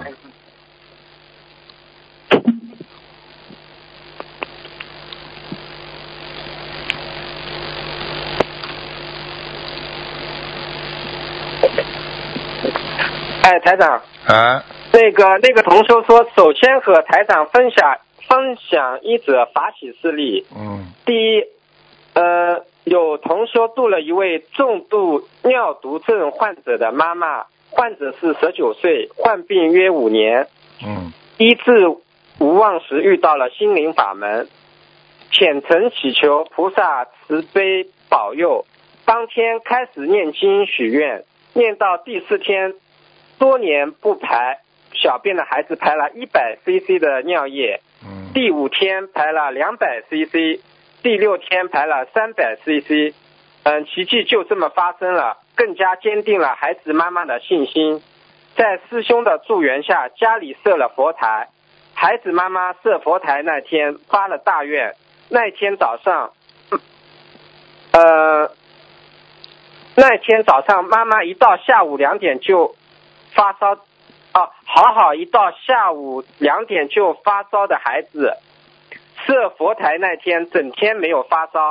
哎，台长。 啊。 那个那个同修说，首先和台长分享分享一则法喜事例。 嗯。 第一，呃，有同修度了一位重度尿毒症患者的妈妈，患者是十九岁，患病约五年。 嗯。 医治无望时遇到了心灵法门，虔诚祈求菩萨慈悲保佑。当天开始念经许愿，念到第四天。多年不排小便的孩子排了一百 C C 的尿液， 嗯， 第五天排了两百 C C， 第六天排了三百 C C， 嗯，奇迹就这么发生了，更加坚定了孩子妈妈的信心。在师兄的助缘下，家里设了佛台，孩子妈妈设佛台那天发了大愿，那天早上，呃，那天早上妈妈一到下午两点就发烧，啊，好好一到下午两点就发烧的孩子，设佛台那天整天没有发烧，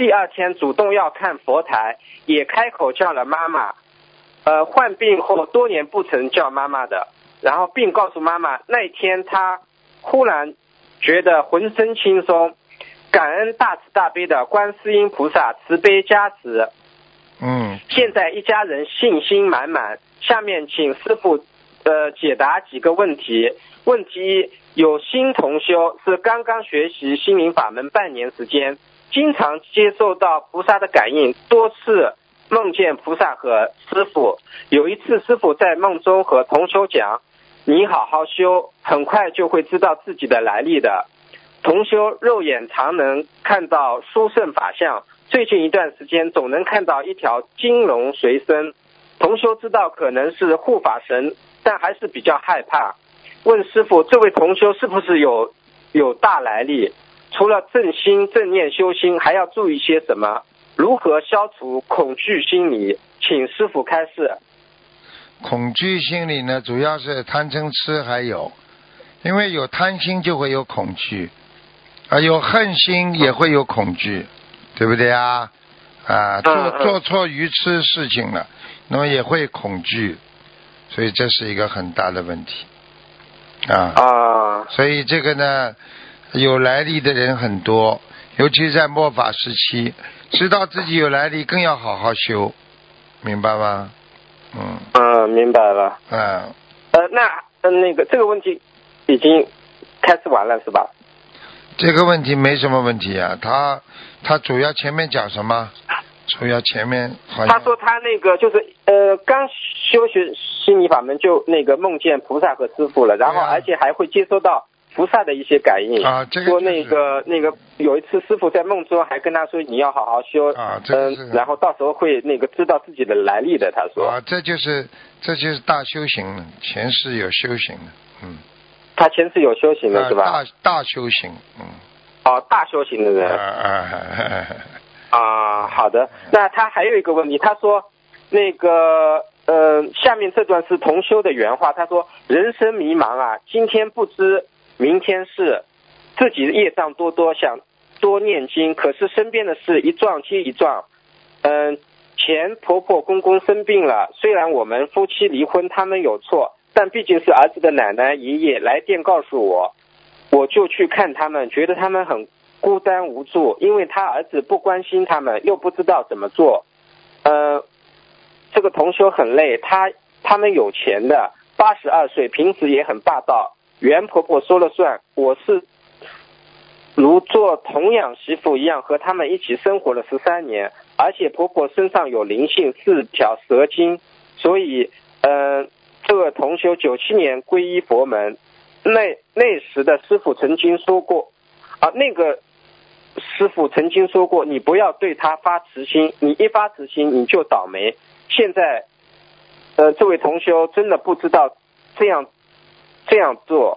第二天主动要看佛台，也开口叫了妈妈。呃，患病后多年不曾叫妈妈的，然后并告诉妈妈，那一天他忽然觉得浑身轻松，感恩大慈大悲的观世音菩萨慈悲加持。 嗯， 现在一家人信心满满。下面请师父呃解答几个问题。问题一，有新同修是刚刚学习心灵法门半年时间，经常接受到菩萨的感应，多次梦见菩萨和师父。有一次师父在梦中和同修讲，你好好修，很快就会知道自己的来历的。同修肉眼常能看到殊胜法相，最近一段时间总能看到一条金龙随身。同修知道可能是护法神，但还是比较害怕。问师父，这位同修是不是有有大来历？除了正心正念修心，还要注意些什么？如何消除恐惧心理？请师父开示。 恐惧心理呢，主要是贪嗔痴，还有因为有贪心就会有恐惧，啊，有恨心也会有恐惧，对不对啊？啊，做做错愚痴事情了，那么也会恐惧，所以这是一个很大的问题啊。 啊， 所以这个呢，有来历的人很多，尤其在末法时期，知道自己有来历，更要好好修，明白吗？嗯。 嗯，明白了。 嗯。 呃，那呃那个这个问题已经开始完了是吧？ 这个问题没什么问题啊，他他主要前面讲什么？主要前面好像他说他那个就是呃刚修学心理法门就那个梦见菩萨和师父了，然后而且还会接收到菩萨的一些感应啊，这个、 说那个那个有一次师父在梦中还跟他说你要好好修啊，这个是、 呃、然后到时候会那个知道自己的来历的，他说啊，这就是这就是大修行了，前世有修行的，嗯， 他前世有修行的、啊、是吧？ 大大修行，嗯， 哦，大修行的人啊啊啊，好的。那他还有一个问题，他说那个呃，下面这段是同修的原话，他说人生迷茫啊，今天不知明天事，自己的业障多多，想多念经，可是身边的事一撞接一撞。嗯、呃，前婆婆公公生病了，虽然我们夫妻离婚，他们有错，但毕竟是儿子的奶奶爷爷来电告诉我，我就去看他们，觉得他们很孤单无助，因为他儿子不关心他们，又不知道怎么做。呃，这个同修很累，他他们有钱的，八十二岁，平时也很霸道，原婆婆说了算，我是如做童养媳妇一样和他们一起生活了十三年，而且婆婆身上有灵性，四条蛇精，所以呃，这个同修九七年皈依佛门，那那时的师父曾经说过啊，那个师父曾经说过，你不要对他发慈心，你一发慈心你就倒霉。现在呃，这位同修真的不知道这样这样做。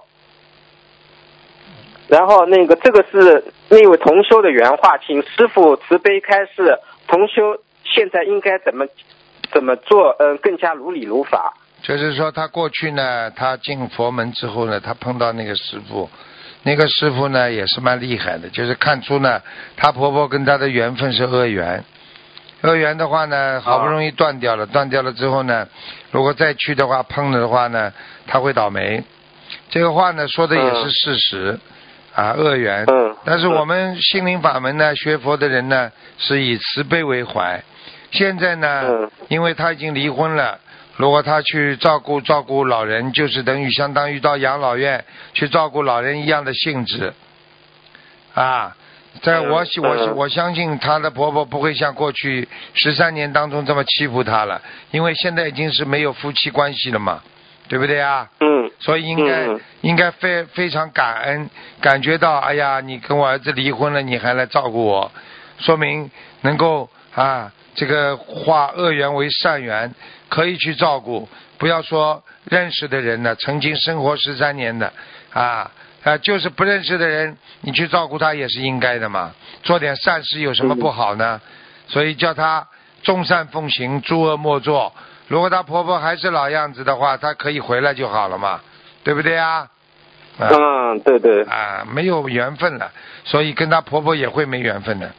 然后那个这个是那位同修的原话，请师父慈悲开示，同修现在应该怎么怎么做呃更加如理如法。 就是说他过去呢，他进佛门之后呢，他碰到那个师父，那个师父呢也是蛮厉害的，就是看出呢他婆婆跟他的缘分是恶缘，恶缘的话呢好不容易断掉了，断掉了之后呢，如果再去的话碰了的话呢，他会倒霉。这个话呢说的也是事实啊，恶缘。但是我们心灵法门呢，学佛的人呢是以慈悲为怀。现在呢，因为他已经离婚了。如果他去照顾照顾老人，就是等于相当于到养老院去照顾老人一样的性质啊。在我我我相信她的婆婆不会像过去十三年当中这么欺负她了，因为现在已经是没有夫妻关系了嘛，对不对啊？ 嗯。 所以应该、嗯、应该非非常感恩，感觉到哎呀，你跟我儿子离婚了，你还来照顾我，说明能够啊。这个化恶缘为善缘，可以去照顾，不要说认识的人呢，曾经生活十三年的啊啊，就是不认识的人，你去照顾他也是应该的嘛，做点善事有什么不好呢？所以叫他众善奉行，诸恶莫作。如果她婆婆还是老样子的话，她可以回来就好了嘛，对不对啊？ 嗯，对对。 啊，没有缘分了，所以跟她婆婆也会没缘分的。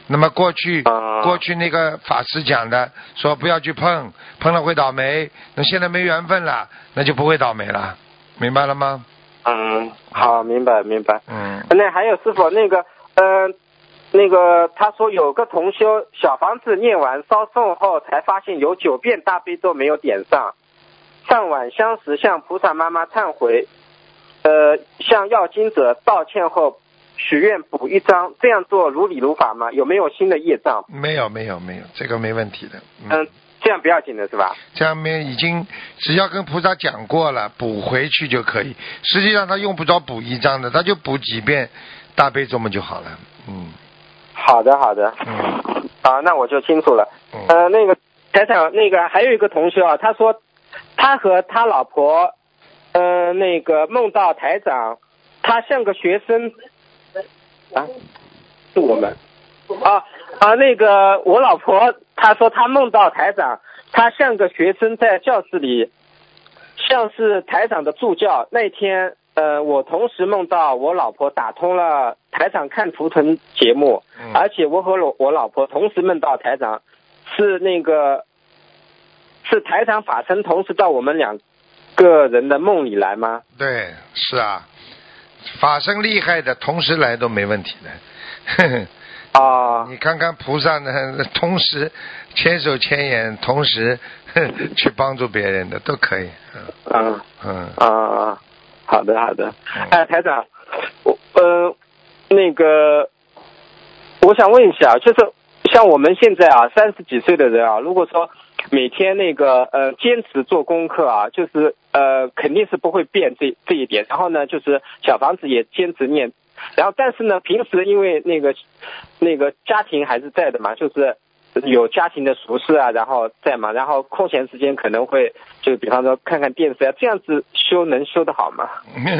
那么过去、 啊、 过去那个法师讲的，说不要去碰，碰了会倒霉。那现在没缘分了，那就不会倒霉了，明白了吗？ 嗯，好，明白明白。 嗯。 那还有师傅，那个，嗯、呃，那个他说有个同修小房子念完烧送后，才发现有九遍大悲咒没有点上，上晚香时向菩萨妈妈忏悔，呃，向要经者道歉后许愿补一张，这样做如理如法吗？有没有新的业障？ 没有没有没有，这个没问题的。 嗯。嗯，这样不要紧的是吧？ 这样没已经只要跟菩萨讲过了，补回去就可以。实际上他用不着补一张的，他就补几遍大悲咒嘛就好了。嗯。 好的好的。 嗯。 啊，那我就清楚了。 嗯、 呃，那个台长，那个还有一个同学啊，他说他和他老婆，呃，那个梦到台长，他像个学生。啊，是我们啊啊，那个我老婆她说她梦到台长，她像个学生在教室里，像是台长的助教。那天呃，我同时梦到我老婆打通了台长看图腾节目， 嗯、 而且我和我老婆同时梦到台长，是那个是台长法身同时到我们两个人的梦里来吗？ 对，是啊。法身厉害的，同时来都没问题的。呵呵啊， 你看看菩萨呢，同时千手千眼，同时呵去帮助别人的都可以。 嗯嗯啊，好的好的。哎，台长，我呃那个，我想问一下，就是像我们现在啊三十几岁的人啊，如果说每天那个呃坚持做功课啊，就是呃肯定是不会变这这一点。然后呢，就是小房子也坚持念，然后但是呢，平时因为那个那个家庭还是在的嘛，就是有家庭的俗事啊，然后在嘛，然后空闲时间可能会就比方说看看电视啊，这样子修能修得好吗？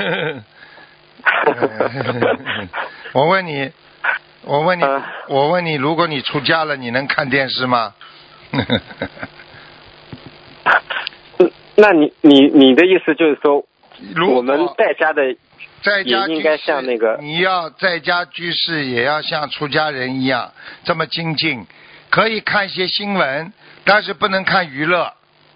我问你，我问你，呃、我问你，如果你出家了，你能看电视吗？ 那你你你的意思就是说，我们在家的在家也应该像那个， 你要在家居士也要像出家人一样这么精进，可以看一些新闻，但是不能看娱乐。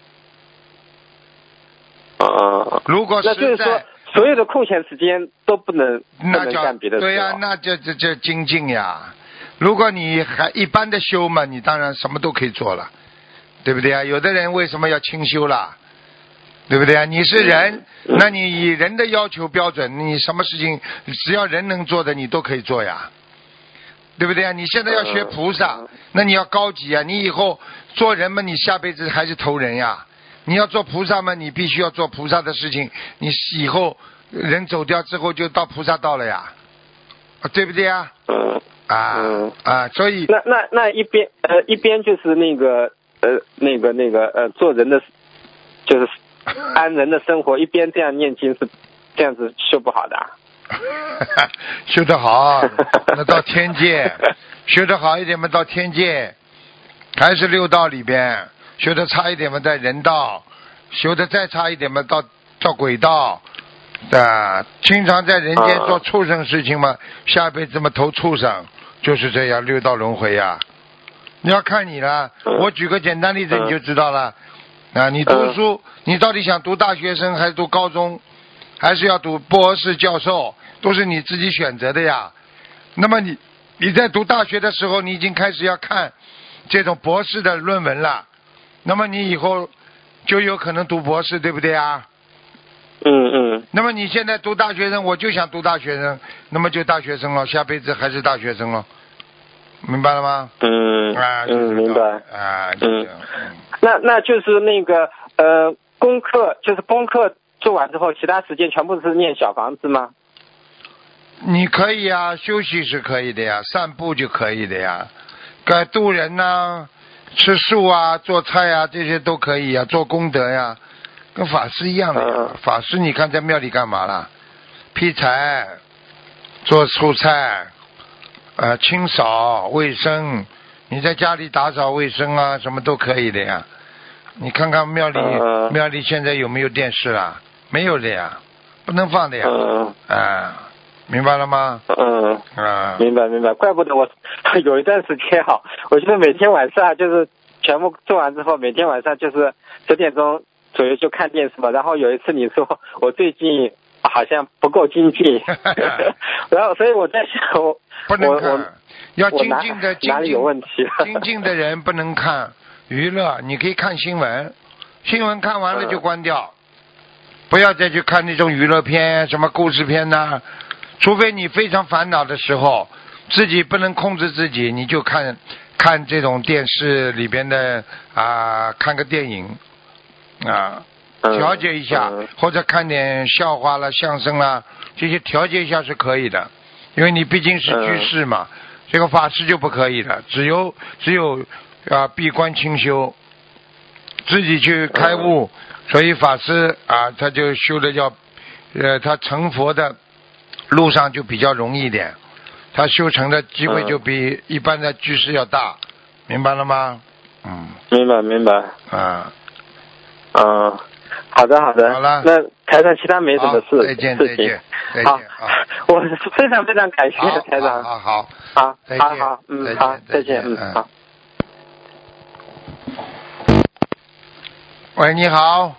啊， 如果那就是说，所有的空闲时间都不能那不能干别的事。 对呀、啊，那这这这精进呀。如果你还一般的修嘛，你当然什么都可以做了，对不对啊？有的人为什么要清修啦？对不对啊？你是人，那你以人的要求标准，你什么事情只要人能做的，你都可以做呀，对不对啊？你现在要学菩萨，那你要高级啊！你以后做人嘛，你下辈子还是投人呀。你要做菩萨嘛，你必须要做菩萨的事情，你以后人走掉之后就到菩萨道了呀，对不对啊？啊、 嗯、 啊，所以那那那一边呃一边就是那个呃那个那个呃做人的就是安人的生活，一边这样念经是这样子修不好的、啊。 修得好，那到天界修得好一点嘛，到天界还是六道里边，修得差一点嘛，在人道，修得再差一点嘛，到到鬼道。啊，经常在人间做畜生事情嘛，下辈子嘛投畜生，就是这样六道轮回呀。你要看你了，我举个简单例子你就知道了。啊，你读书，你到底想读大学生还是读高中，还是要读博士教授，都是你自己选择的呀。那么你你在读大学的时候，你已经开始要看这种博士的论文了，那么你以后就有可能读博士，对不对啊？ 嗯嗯。 那么你现在读大学生，我就想读大学生，那么就大学生了，下辈子还是大学生了，明白了吗？ 嗯啊， 嗯，明白啊， 嗯，那那就是那个呃，功课就是功课做完之后，其他时间全部是念小房子吗？ 你可以啊，休息是可以的呀，散步就可以的呀，该渡人呐、啊，吃素啊，做菜啊，这些都可以啊，做功德呀。跟法师一样的呀， 嗯、 法师你看在庙里干嘛啦？劈柴、做蔬菜、呃清扫卫生，你在家里打扫卫生啊，什么都可以的呀。你看看庙里、 嗯、 庙里现在有没有电视啦？没有的呀，不能放的呀。 嗯、 啊， 明白了吗？ 嗯啊， 明白明白，怪不得我有一段时间哈，我就是每天晚上就是全部做完之后，每天晚上就是十点钟左右就看电视嘛。然后有一次你说我最近好像不够精进，然后所以我在想我不能看， 我要精进的精哪里进有问题？ 精进的人不能看娱乐，你可以看新闻，新闻看完了就关掉，不要再去看那种娱乐片、什么故事片呐、除非你非常烦恼的时候，自己不能控制自己，你就看看这种电视里边的啊，看个电影啊，调节一下， 嗯嗯、 或者看点笑话啦、相声啦，这些调节一下是可以的，因为你毕竟是居士嘛，嗯、这个法师就不可以了，只有只有啊闭关清修，自己去开悟，嗯、所以法师啊他就修的叫呃他成佛的路上就比较容易一点，他修成的机会就比一般的居士要大，明白了吗？嗯， 明白明白。 啊， 嗯，好的好的。 好了， 那台长其他没什么事再见事情。 再见再见。 好， 啊， 我非常非常感谢台长。 好好好， 好， 再见， 好好，嗯， 再见好，再见， 嗯嗯，好。 喂，你好。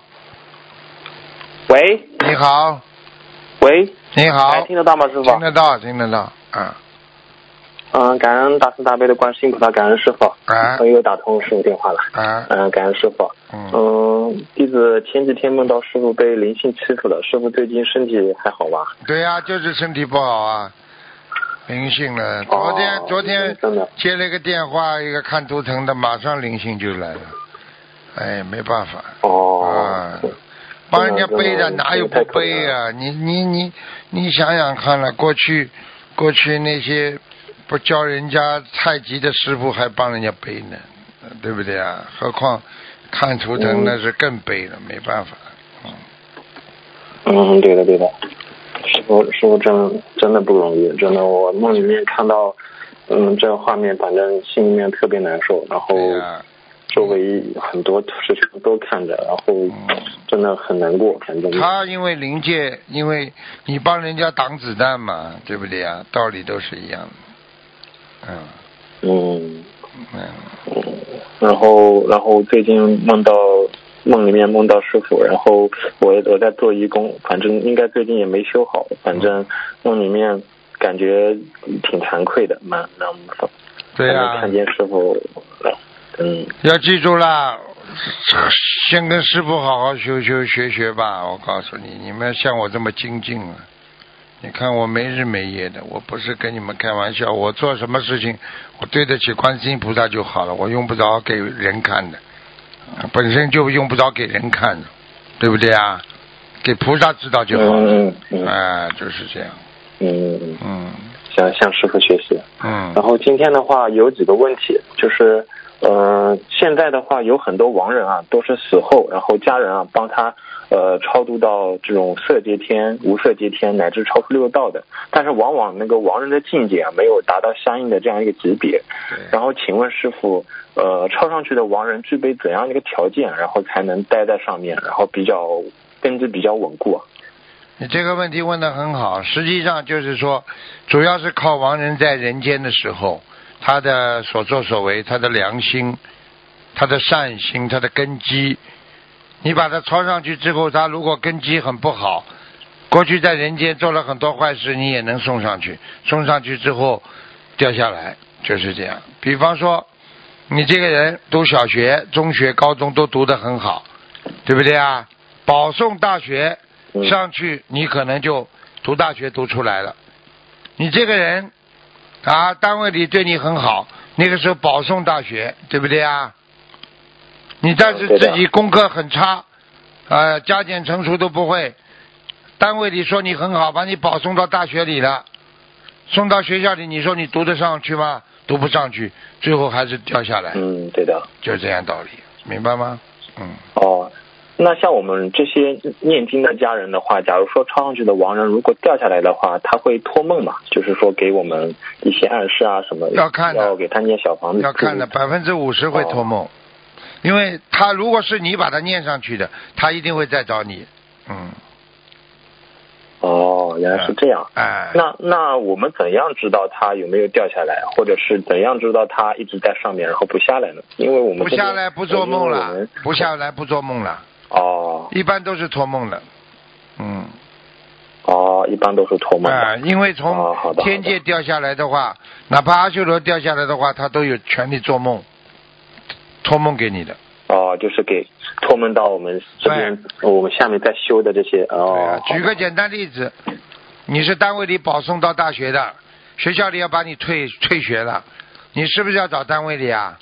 喂。 你好。 喂。 你好。 哎，听得到吗，师傅？ 听得到，听得到，啊。 嗯，感恩大慈大悲的观世音菩萨，感恩师傅。 啊。 我又打通师傅电话了。 啊。 嗯，感恩师傅。 嗯。 嗯，弟子前几天梦到师傅被灵性欺负了，师傅最近身体还好吧？ 对呀、啊，就是身体不好啊，灵性了。昨天、 哦、 昨天接了一个电话，一个看图腾的，马上灵性就来了。哎，没办法。 哦。 啊。帮人家背的哪有不背啊？你你你你想想看了，过去过去那些不教人家太极的师傅还帮人家背呢，对不对啊？何况看图腾那是更背了，嗯、没办法。嗯。 嗯，对的对的，师傅师傅真真的不容易，真的我梦里面看到，嗯，这个画面，反正心里面特别难受，然后。周围很多师兄都看着，然后真的很难过，反正。 他因为灵界，因为你帮人家挡子弹嘛，对不对啊？道理都是一样的。嗯。 嗯。 嗯。 然后，然后最近梦到梦里面梦到师傅，然后我我在做义工，反正应该最近也没修好，反正梦里面感觉挺惭愧的，蛮蛮。 对呀、啊。 看见师傅。嗯， 要记住啦，先跟师傅好好修修学学吧。我告诉你，你们像我这么精进啊！你看我没日没夜的，我不是跟你们开玩笑。我做什么事情，我对得起观世音菩萨就好了，我用不着给人看的，本身就用不着给人看的，对不对啊？给菩萨知道就好了。 嗯嗯。 哎，就是这样。 嗯嗯嗯。 向向师傅学习。 嗯。 然后今天的话有几个问题，就是。呃，现在的话有很多亡人啊，都是死后，然后家人啊帮他呃超度到这种色界天、无色界天，乃至超出六道的，但是往往那个亡人的境界啊没有达到相应的这样一个级别。然后请问师父，呃，超上去的亡人具备怎样的一个条件，然后才能待在上面，然后比较根基比较稳固啊？ 你这个问题问得很好，实际上就是说，主要是靠亡人在人间的时候。他的所作所为，他的良心，他的善心，他的根基，你把他抄上去之后，他如果根基很不好，过去在人间做了很多坏事，你也能送上去，送上去之后掉下来，就是这样。比方说，你这个人读小学、中学、高中都读得很好，对不对啊？保送大学上去，你可能就读大学读出来了。你这个人。啊，单位里对你很好，那个时候保送大学，对不对啊？你但是自己功课很差，呃，加减乘除都不会，单位里说你很好，把你保送到大学里了，送到学校里，你说你读得上去吗？读不上去，最后还是掉下来。 嗯，对的， 就这样道理，明白吗？嗯。 哦。那像我们这些念经的家人的话，假如说抄上去的亡人如果掉下来的话，他会托梦嘛？就是说给我们一些暗示啊什么？ 要看的， 要给他念小房子。 要看的，百分之五十会托梦，哦、因为他如果是你把他念上去的，他一定会再找你。嗯。 哦， 原来是这样。 哎， 那那我们怎样知道它有没有掉下来，或者是怎样知道它一直在上面然后不下来呢？因为我们不下来不做梦了，不下来不做梦了。 哦， 一般都是托梦的。嗯。 哦，一般都是托梦。 啊、呃，因为从天界掉下来的话，哪怕阿修罗掉下来的话，他都有权利做梦，托梦给你的。 哦，就是给托梦到我们这边，我们下面在修的这些。哦。 对啊，举个简单例子，你是单位里保送到大学的，学校里要把你退退学了，你是不是要找单位里啊？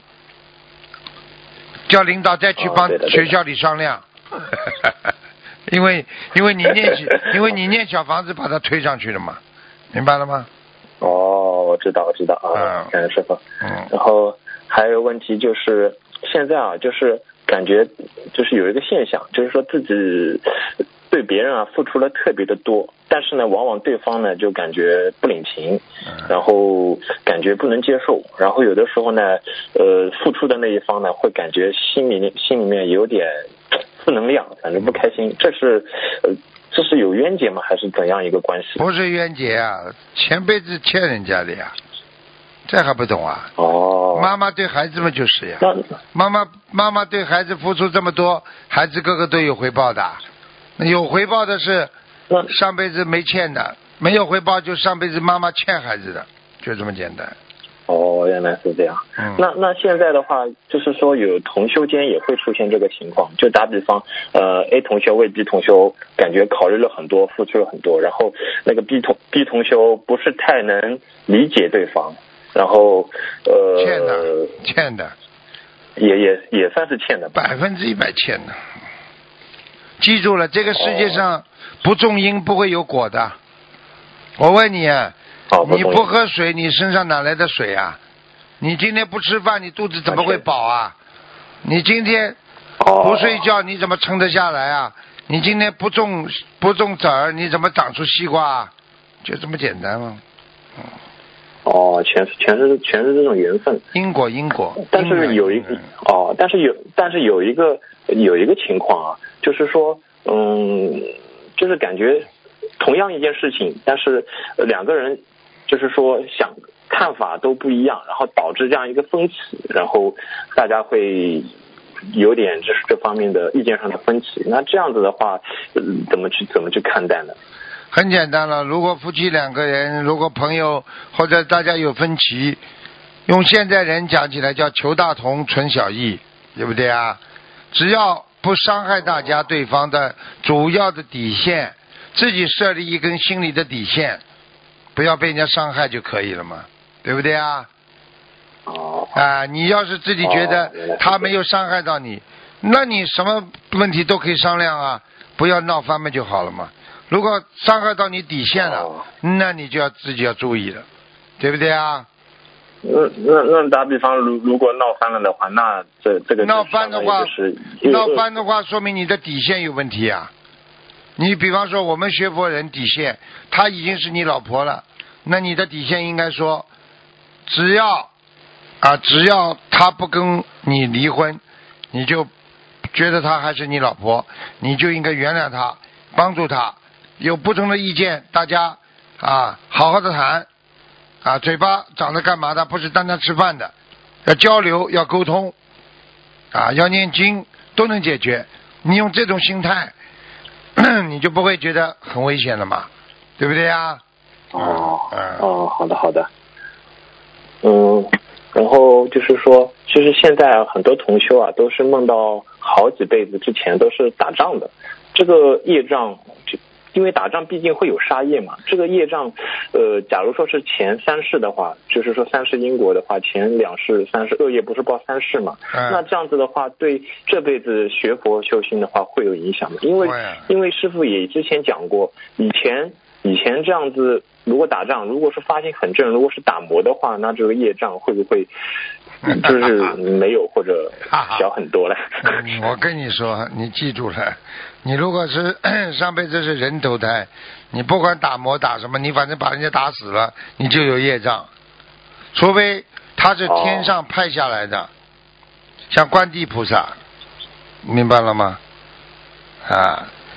叫领导再去帮学校里商量。哦因为因为你念因为你念小房子把它推上去了嘛，明白了吗？ 哦，我知道我知道啊，感恩师傅。嗯。然后还有问题就是现在啊，就是感觉就是有一个现象，就是说自己对别人啊付出了特别的多，但是呢，往往对方呢就感觉不领情，然后感觉不能接受，然后有的时候呢，呃，付出的那一方呢会感觉心里心里面有点负能量，反正不开心，这是呃，这是有冤结吗？还是怎样一个关系？ 不是冤结啊，前辈子欠人家的呀，这还不懂啊？ 哦， 妈妈对孩子们就是呀，妈妈妈妈对孩子付出这么多，孩子个个都有回报的，那有回报的是上辈子没欠的，没有回报就上辈子妈妈欠孩子的，就这么简单。 哦，原来是这样。嗯、那那现在的话，就是说有同修间也会出现这个情况。就打比方，呃 ，A 同修为 B 同修感觉考虑了很多，付出了很多，然后那个 B 同 B 同修不是太能理解对方，然后呃， 欠的，欠的， 也也也算是欠的， 百分之一百欠的。记住了，这个世界上不种因不会有果的。我问你啊。 哦、 你不喝水，你身上哪来的水啊？你今天不吃饭，你肚子怎么会饱啊？你今天不睡觉，你怎么撑得下来啊？你今天不种不种籽儿，你怎么长出西瓜啊？就这么简单嘛。 嗯、哦，全是全是全是这种缘分。 因果因果。 但是有一个哦，但是有但是有一个有一个情况啊，就是说，嗯，就是感觉同样一件事情，但是两个人。就是说想看法都不一样，然后导致这样一个分歧，然后大家会有点就是这方面的意见上的分歧。那这样子的话，呃、怎么去怎么去看待呢？ 很简单了，如果夫妻两个人，如果朋友或者大家有分歧，用现在人讲起来叫求大同存小异，对不对啊？只要不伤害大家对方的主要的底线，自己设立一根心理的底线。不要被人家伤害就可以了嘛，对不对啊？ 哦。 啊，你要是自己觉得他没有伤害到你，那你什么问题都可以商量啊，不要闹翻嘛就好了嘛。如果伤害到你底线了，哦、那你就要自己要注意了，对不对啊？ 那那那打比方，如如果闹翻了的话，那这这个闹翻的话，闹翻的话，说明你的底线有问题啊。你比方说我们学佛人底线，她已经是你老婆了，那你的底线应该说，只要啊只要她不跟你离婚，你就觉得她还是你老婆，你就应该原谅她，帮助她。有不同的意见，大家啊好好的谈啊，嘴巴长得干嘛的？不是单单吃饭的，要交流，要沟通啊，要念经都能解决。你用这种心态。你就不会觉得很危险了嘛，对不对呀？ 哦，哦，好的好的。嗯，然后就是说，其实现在很多同修啊，都是梦到好几辈子之前都是打仗的，这个业障就。因为打仗毕竟会有杀业嘛，这个业障，呃，假如说是前三世的话，就是说三世因果的话，前两世、三世恶业不是报三世嘛？嗯、那这样子的话，对这辈子学佛修心的话会有影响的，因为、嗯、因为师父也之前讲过，以前以前这样子，如果打仗，如果是发心很正，如果是打磨的话，那这个业障会不会就是没有或者小很多了？ 嗯、我跟你说，你记住了。你如果是上辈子是人投胎，你不管打磨打什么，你反正把人家打死了，你就有业障。除非他是天上派下来的，哦、像观地菩萨，明白了吗？啊，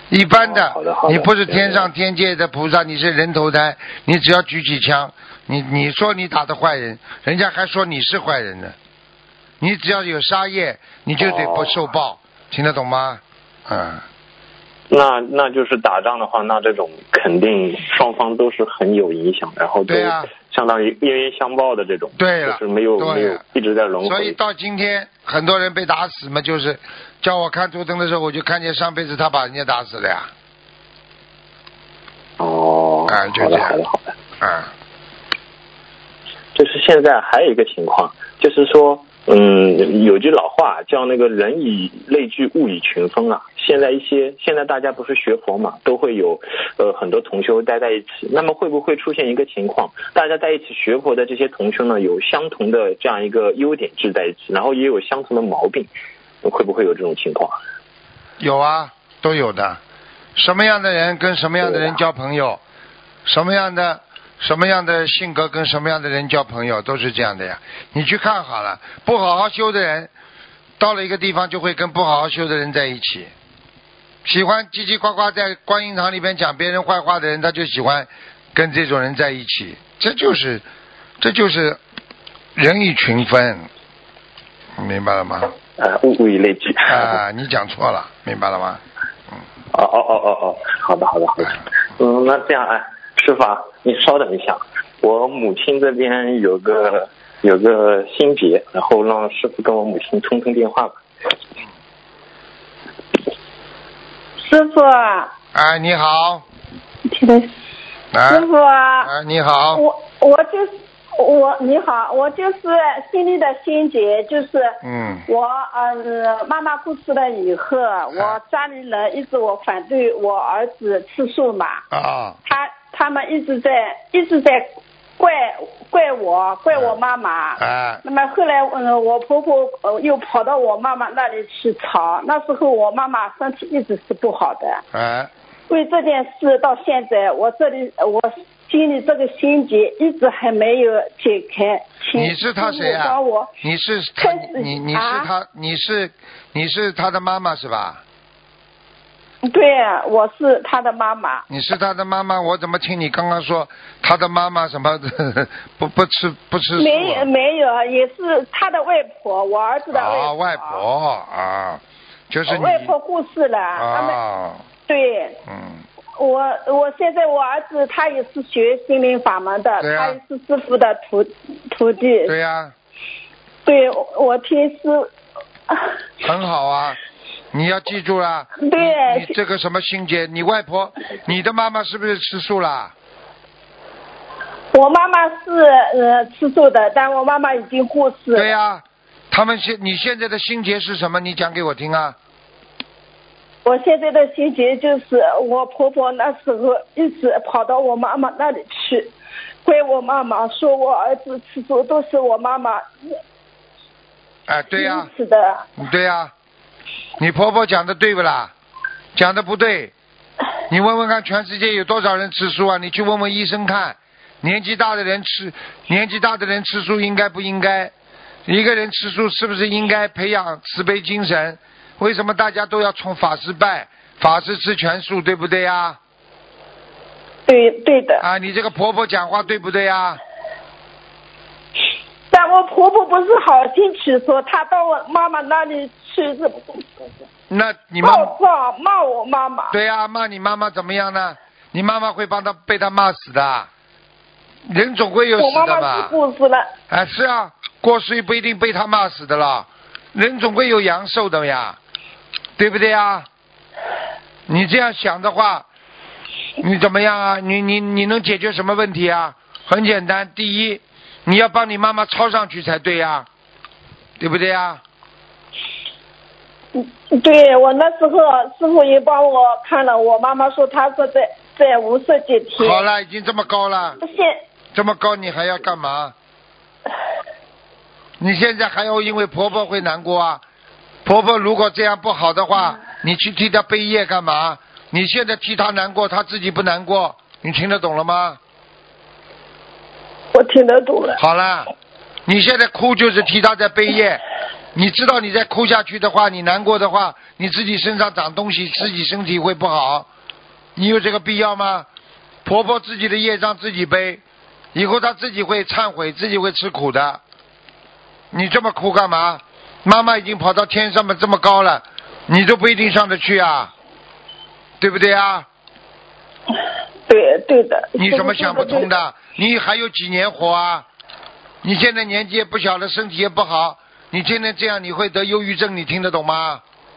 一般的， 哦好的好的你不是天上天界的菩萨，你是人头胎，你只要举起枪，你你说你打的坏人，人家还说你是坏人呢。你只要有杀业，你就得不受报， 哦、 听得懂吗？嗯。 那那就是打仗的话，那这种肯定双方都是很有影响，然后都相当于冤冤相报的这种， 对了， 就是没有没有一直在轮回。 所以到今天很多人被打死嘛，就是叫我看图腾的时候，我就看见上辈子他把人家打死了呀。 哦， 啊，就这样。 好的好的好的。 啊。 就是现在还有一个情况，就是说。嗯，有句老话叫那个人以类聚，物以群分啊。现在一些现在大家不是学佛嘛，都会有呃很多同修待在一起。那么会不会出现一个情况，大家在一起学佛的这些同修呢，有相同的这样一个优点聚在一起，然后也有相同的毛病，会不会有这种情况？ 有啊，都有的。什么样的人跟什么样的人交朋友，什么样的。什么样的性格跟什么样的人交朋友都是这样的呀，你去看好了，不好好修的人到了一个地方就会跟不好好修的人在一起，喜欢叽叽呱呱在观音堂里边讲别人坏话的人，他就喜欢跟这种人在一起，这就是这就是人以群分，明白了吗？ 呃，物物以类聚啊，你讲错了，明白了吗？ 嗯，哦哦哦哦哦，好的好的好的，嗯，那这样哎。师傅，你稍等一下，我母亲这边有个有个心结，然后让师傅跟我母亲通通电话吧。 师傅。 哎，你好。 听得。师傅。 哎，你好。 我我就是我你好，我就是心里的心结，就是嗯， 我呃妈妈过世了以后，我家里人一直我反对我儿子吃素嘛。 啊。 他。他们一直在一直在怪怪我怪我妈妈， 啊， 那么后来嗯我婆婆呃又跑到我妈妈那里去吵，那时候我妈妈身体一直是不好的， 啊， 为这件事到现在我这里我心里这个心结一直还没有解开。 你是他谁啊？ 帮我你是他你你是他、啊、你是你是他的妈妈是吧？ 对，我是他的妈妈。 你是他的妈妈，我怎么听你刚刚说他的妈妈什么不不吃不吃素、啊？ 没有没有，也是他的外婆，我儿子的外婆。 啊，外婆啊，就是你外婆过世了。 啊， 他们对， 嗯， 我我现在我儿子他也是学心灵法门的， 啊、 他也是师父的徒徒弟。 对呀、啊。 对，我听师。 很好啊。你要记住了， 对， 你, 你这个什么心结，你外婆，你的妈妈是不是吃素啦？ 我妈妈是呃吃素的，但我妈妈已经过世了。 对呀、啊，他们现你现在的心结是什么？你讲给我听啊。 我现在的心结就是我婆婆那时候一直跑到我妈妈那里去，怪我妈妈，说我儿子吃素都是我妈妈。 哎，对呀、啊。 是的。 对呀、啊。你婆婆讲的对不啦？讲的不对，你问问看，全世界有多少人吃素啊？你去问问医生看，年纪大的人吃，年纪大的人吃素应该不应该？一个人吃素是不是应该培养慈悲精神？为什么大家都要冲法师拜？法师吃全素，对不对呀？ 对对的。 啊，你这个婆婆讲话对不对呀？ 但我婆婆不是好心去说，她到我妈妈那里去是。 那你妈骂骂我妈妈。 对呀、啊，骂你妈妈怎么样呢？你妈妈会帮她被她骂死的，人总会有死的嘛。 我妈妈是过世了。 啊，是啊，过世不一定被她骂死的了，人总会有阳寿的呀，对不对呀？你这样想的话，你怎么样啊？你你你能解决什么问题啊？很简单，第一。你要帮你妈妈抄上去才对呀、啊，对不对呀、 啊？对，我那时候师傅也帮我看了，我妈妈说她说在在无色界天。 好了，已经这么高了。 现这么高你还要干嘛？你现在还要因为婆婆会难过啊？婆婆如果这样不好的话，你去替她背业干嘛？你现在替她难过，她自己不难过，你听得懂了吗？ 我听得懂了。 好了，你现在哭就是替他在背业， 你知道你再哭下去的话，你难过的话，你自己身上长东西，自己身体会不好，你有这个必要吗？婆婆自己的业障自己背，以后她自己会忏悔，自己会吃苦的。你这么哭干嘛？妈妈已经跑到天上面这么高了，你都不一定上得去啊，对不对啊？ 对对的。 你怎么想不通的？你还有几年活啊？你现在年纪也不小了，身体也不好，你天天这样，你会得忧郁症，你听得懂吗？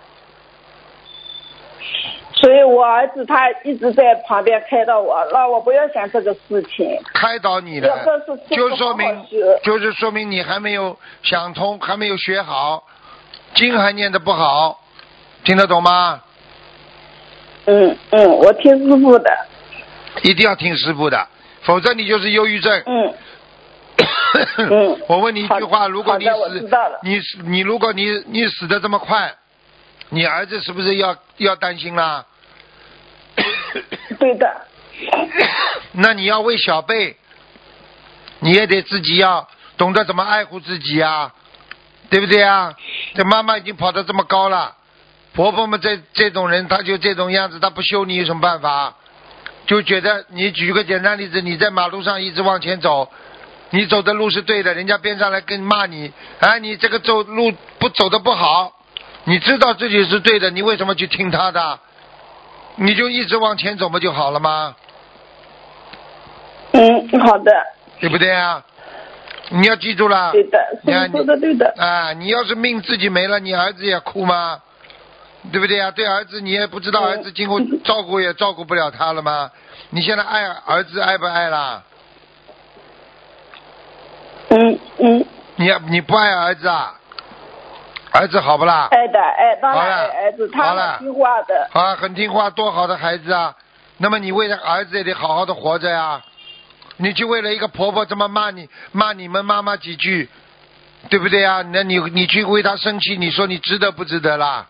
所以我儿子他一直在旁边开导我，让我不要想这个事情。 开导你的，就说明就是说明你还没有想通，还没有学好，经还念得不好，听得懂吗？ 嗯嗯，我听师父的。 一定要听师父的，否则你就是忧郁症。 嗯。嗯。 我问你一句话，如果你死， 你你如果你你死得这么快，你儿子是不是要要担心啦？ 对的。 那你要为小辈，你也得自己要懂得怎么爱护自己啊，对不对啊？这妈妈已经跑得这么高了，婆婆们这这种人，她就这种样子，她不修你有什么办法？就觉得你举个简单例子，你在马路上一直往前走，你走的路是对的，人家边上来跟骂你，哎，你这个走路不走的不好，你知道自己是对的，你为什么去听他的？你就一直往前走不就好了吗？ 嗯，好的。 对不对啊？你要记住了。 对的，是说的对的。 啊，你要是命自己没了，你儿子也哭吗？对不对啊？对儿子你也不知道，儿子今后照顾也照顾不了他了吗？你现在爱儿子爱不爱啦？ 嗯嗯。 你你不爱儿子啊？儿子好不啦？ 爱的爱，当然爱儿子，他很听话的。 啊，很听话，多好的孩子啊！那么你为了儿子也得好好的活着呀。你就为了一个婆婆这么骂你，骂你们妈妈几句，对不对啊？那你你去为他生气，你说你值得不值得啦？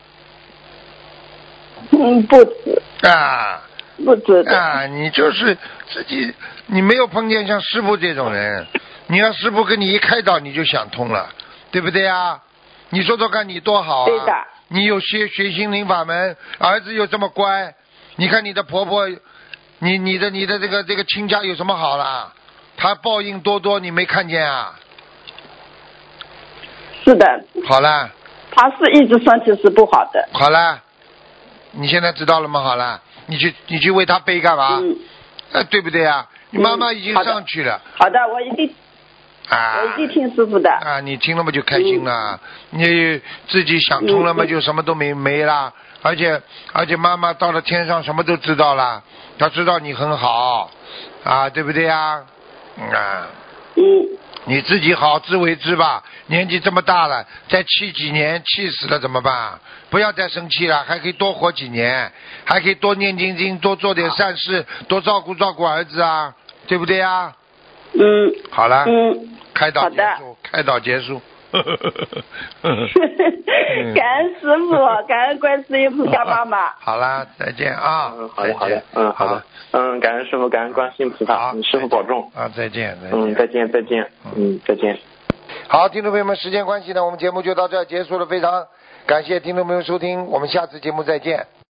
嗯，不值。 啊， 不值得。 啊，你就是自己，你没有碰见像师父这种人，你要师父跟你一开导，你就想通了，对不对啊？你说说看，你多好啊！ 对的。 你有学学心灵法门，儿子又这么乖，你看你的婆婆，你你的你的这个这个亲家有什么好啦？他报应多多，你没看见啊？ 是的。 好了。 他是一直身体是不好的。 好了。你现在知道了吗？好了，你去你去为他背干嘛？ 嗯， 呃，对不对啊？你妈妈已经上去了。 好的，好的我一定， 啊， 我一定听师傅的。 啊，你听了嘛就开心了，嗯、你自己想通了嘛就什么都没、嗯、没了，而且而且妈妈到了天上什么都知道了，她知道你很好，啊，对不对啊？啊。 嗯。 你自己好自为之吧，年纪这么大了，再气几年，气死了怎么办？不要再生气了，还可以多活几年，还可以多念经经，多做点善事，多照顾照顾儿子啊，对不对啊？ 嗯。 好了。 嗯。 开导结束，开导结束。 感恩师傅，感恩观世音菩萨妈妈。 好啦，再见啊！ 嗯，好的，好的，嗯，好的，嗯，感恩师傅，感恩观世音菩萨，师傅保重啊！再见，再见， 嗯，再见，再见，嗯，再见。 好，听众朋友们，时间关系呢，我们节目就到这儿结束了，非常感谢听众朋友收听，我们下次节目再见。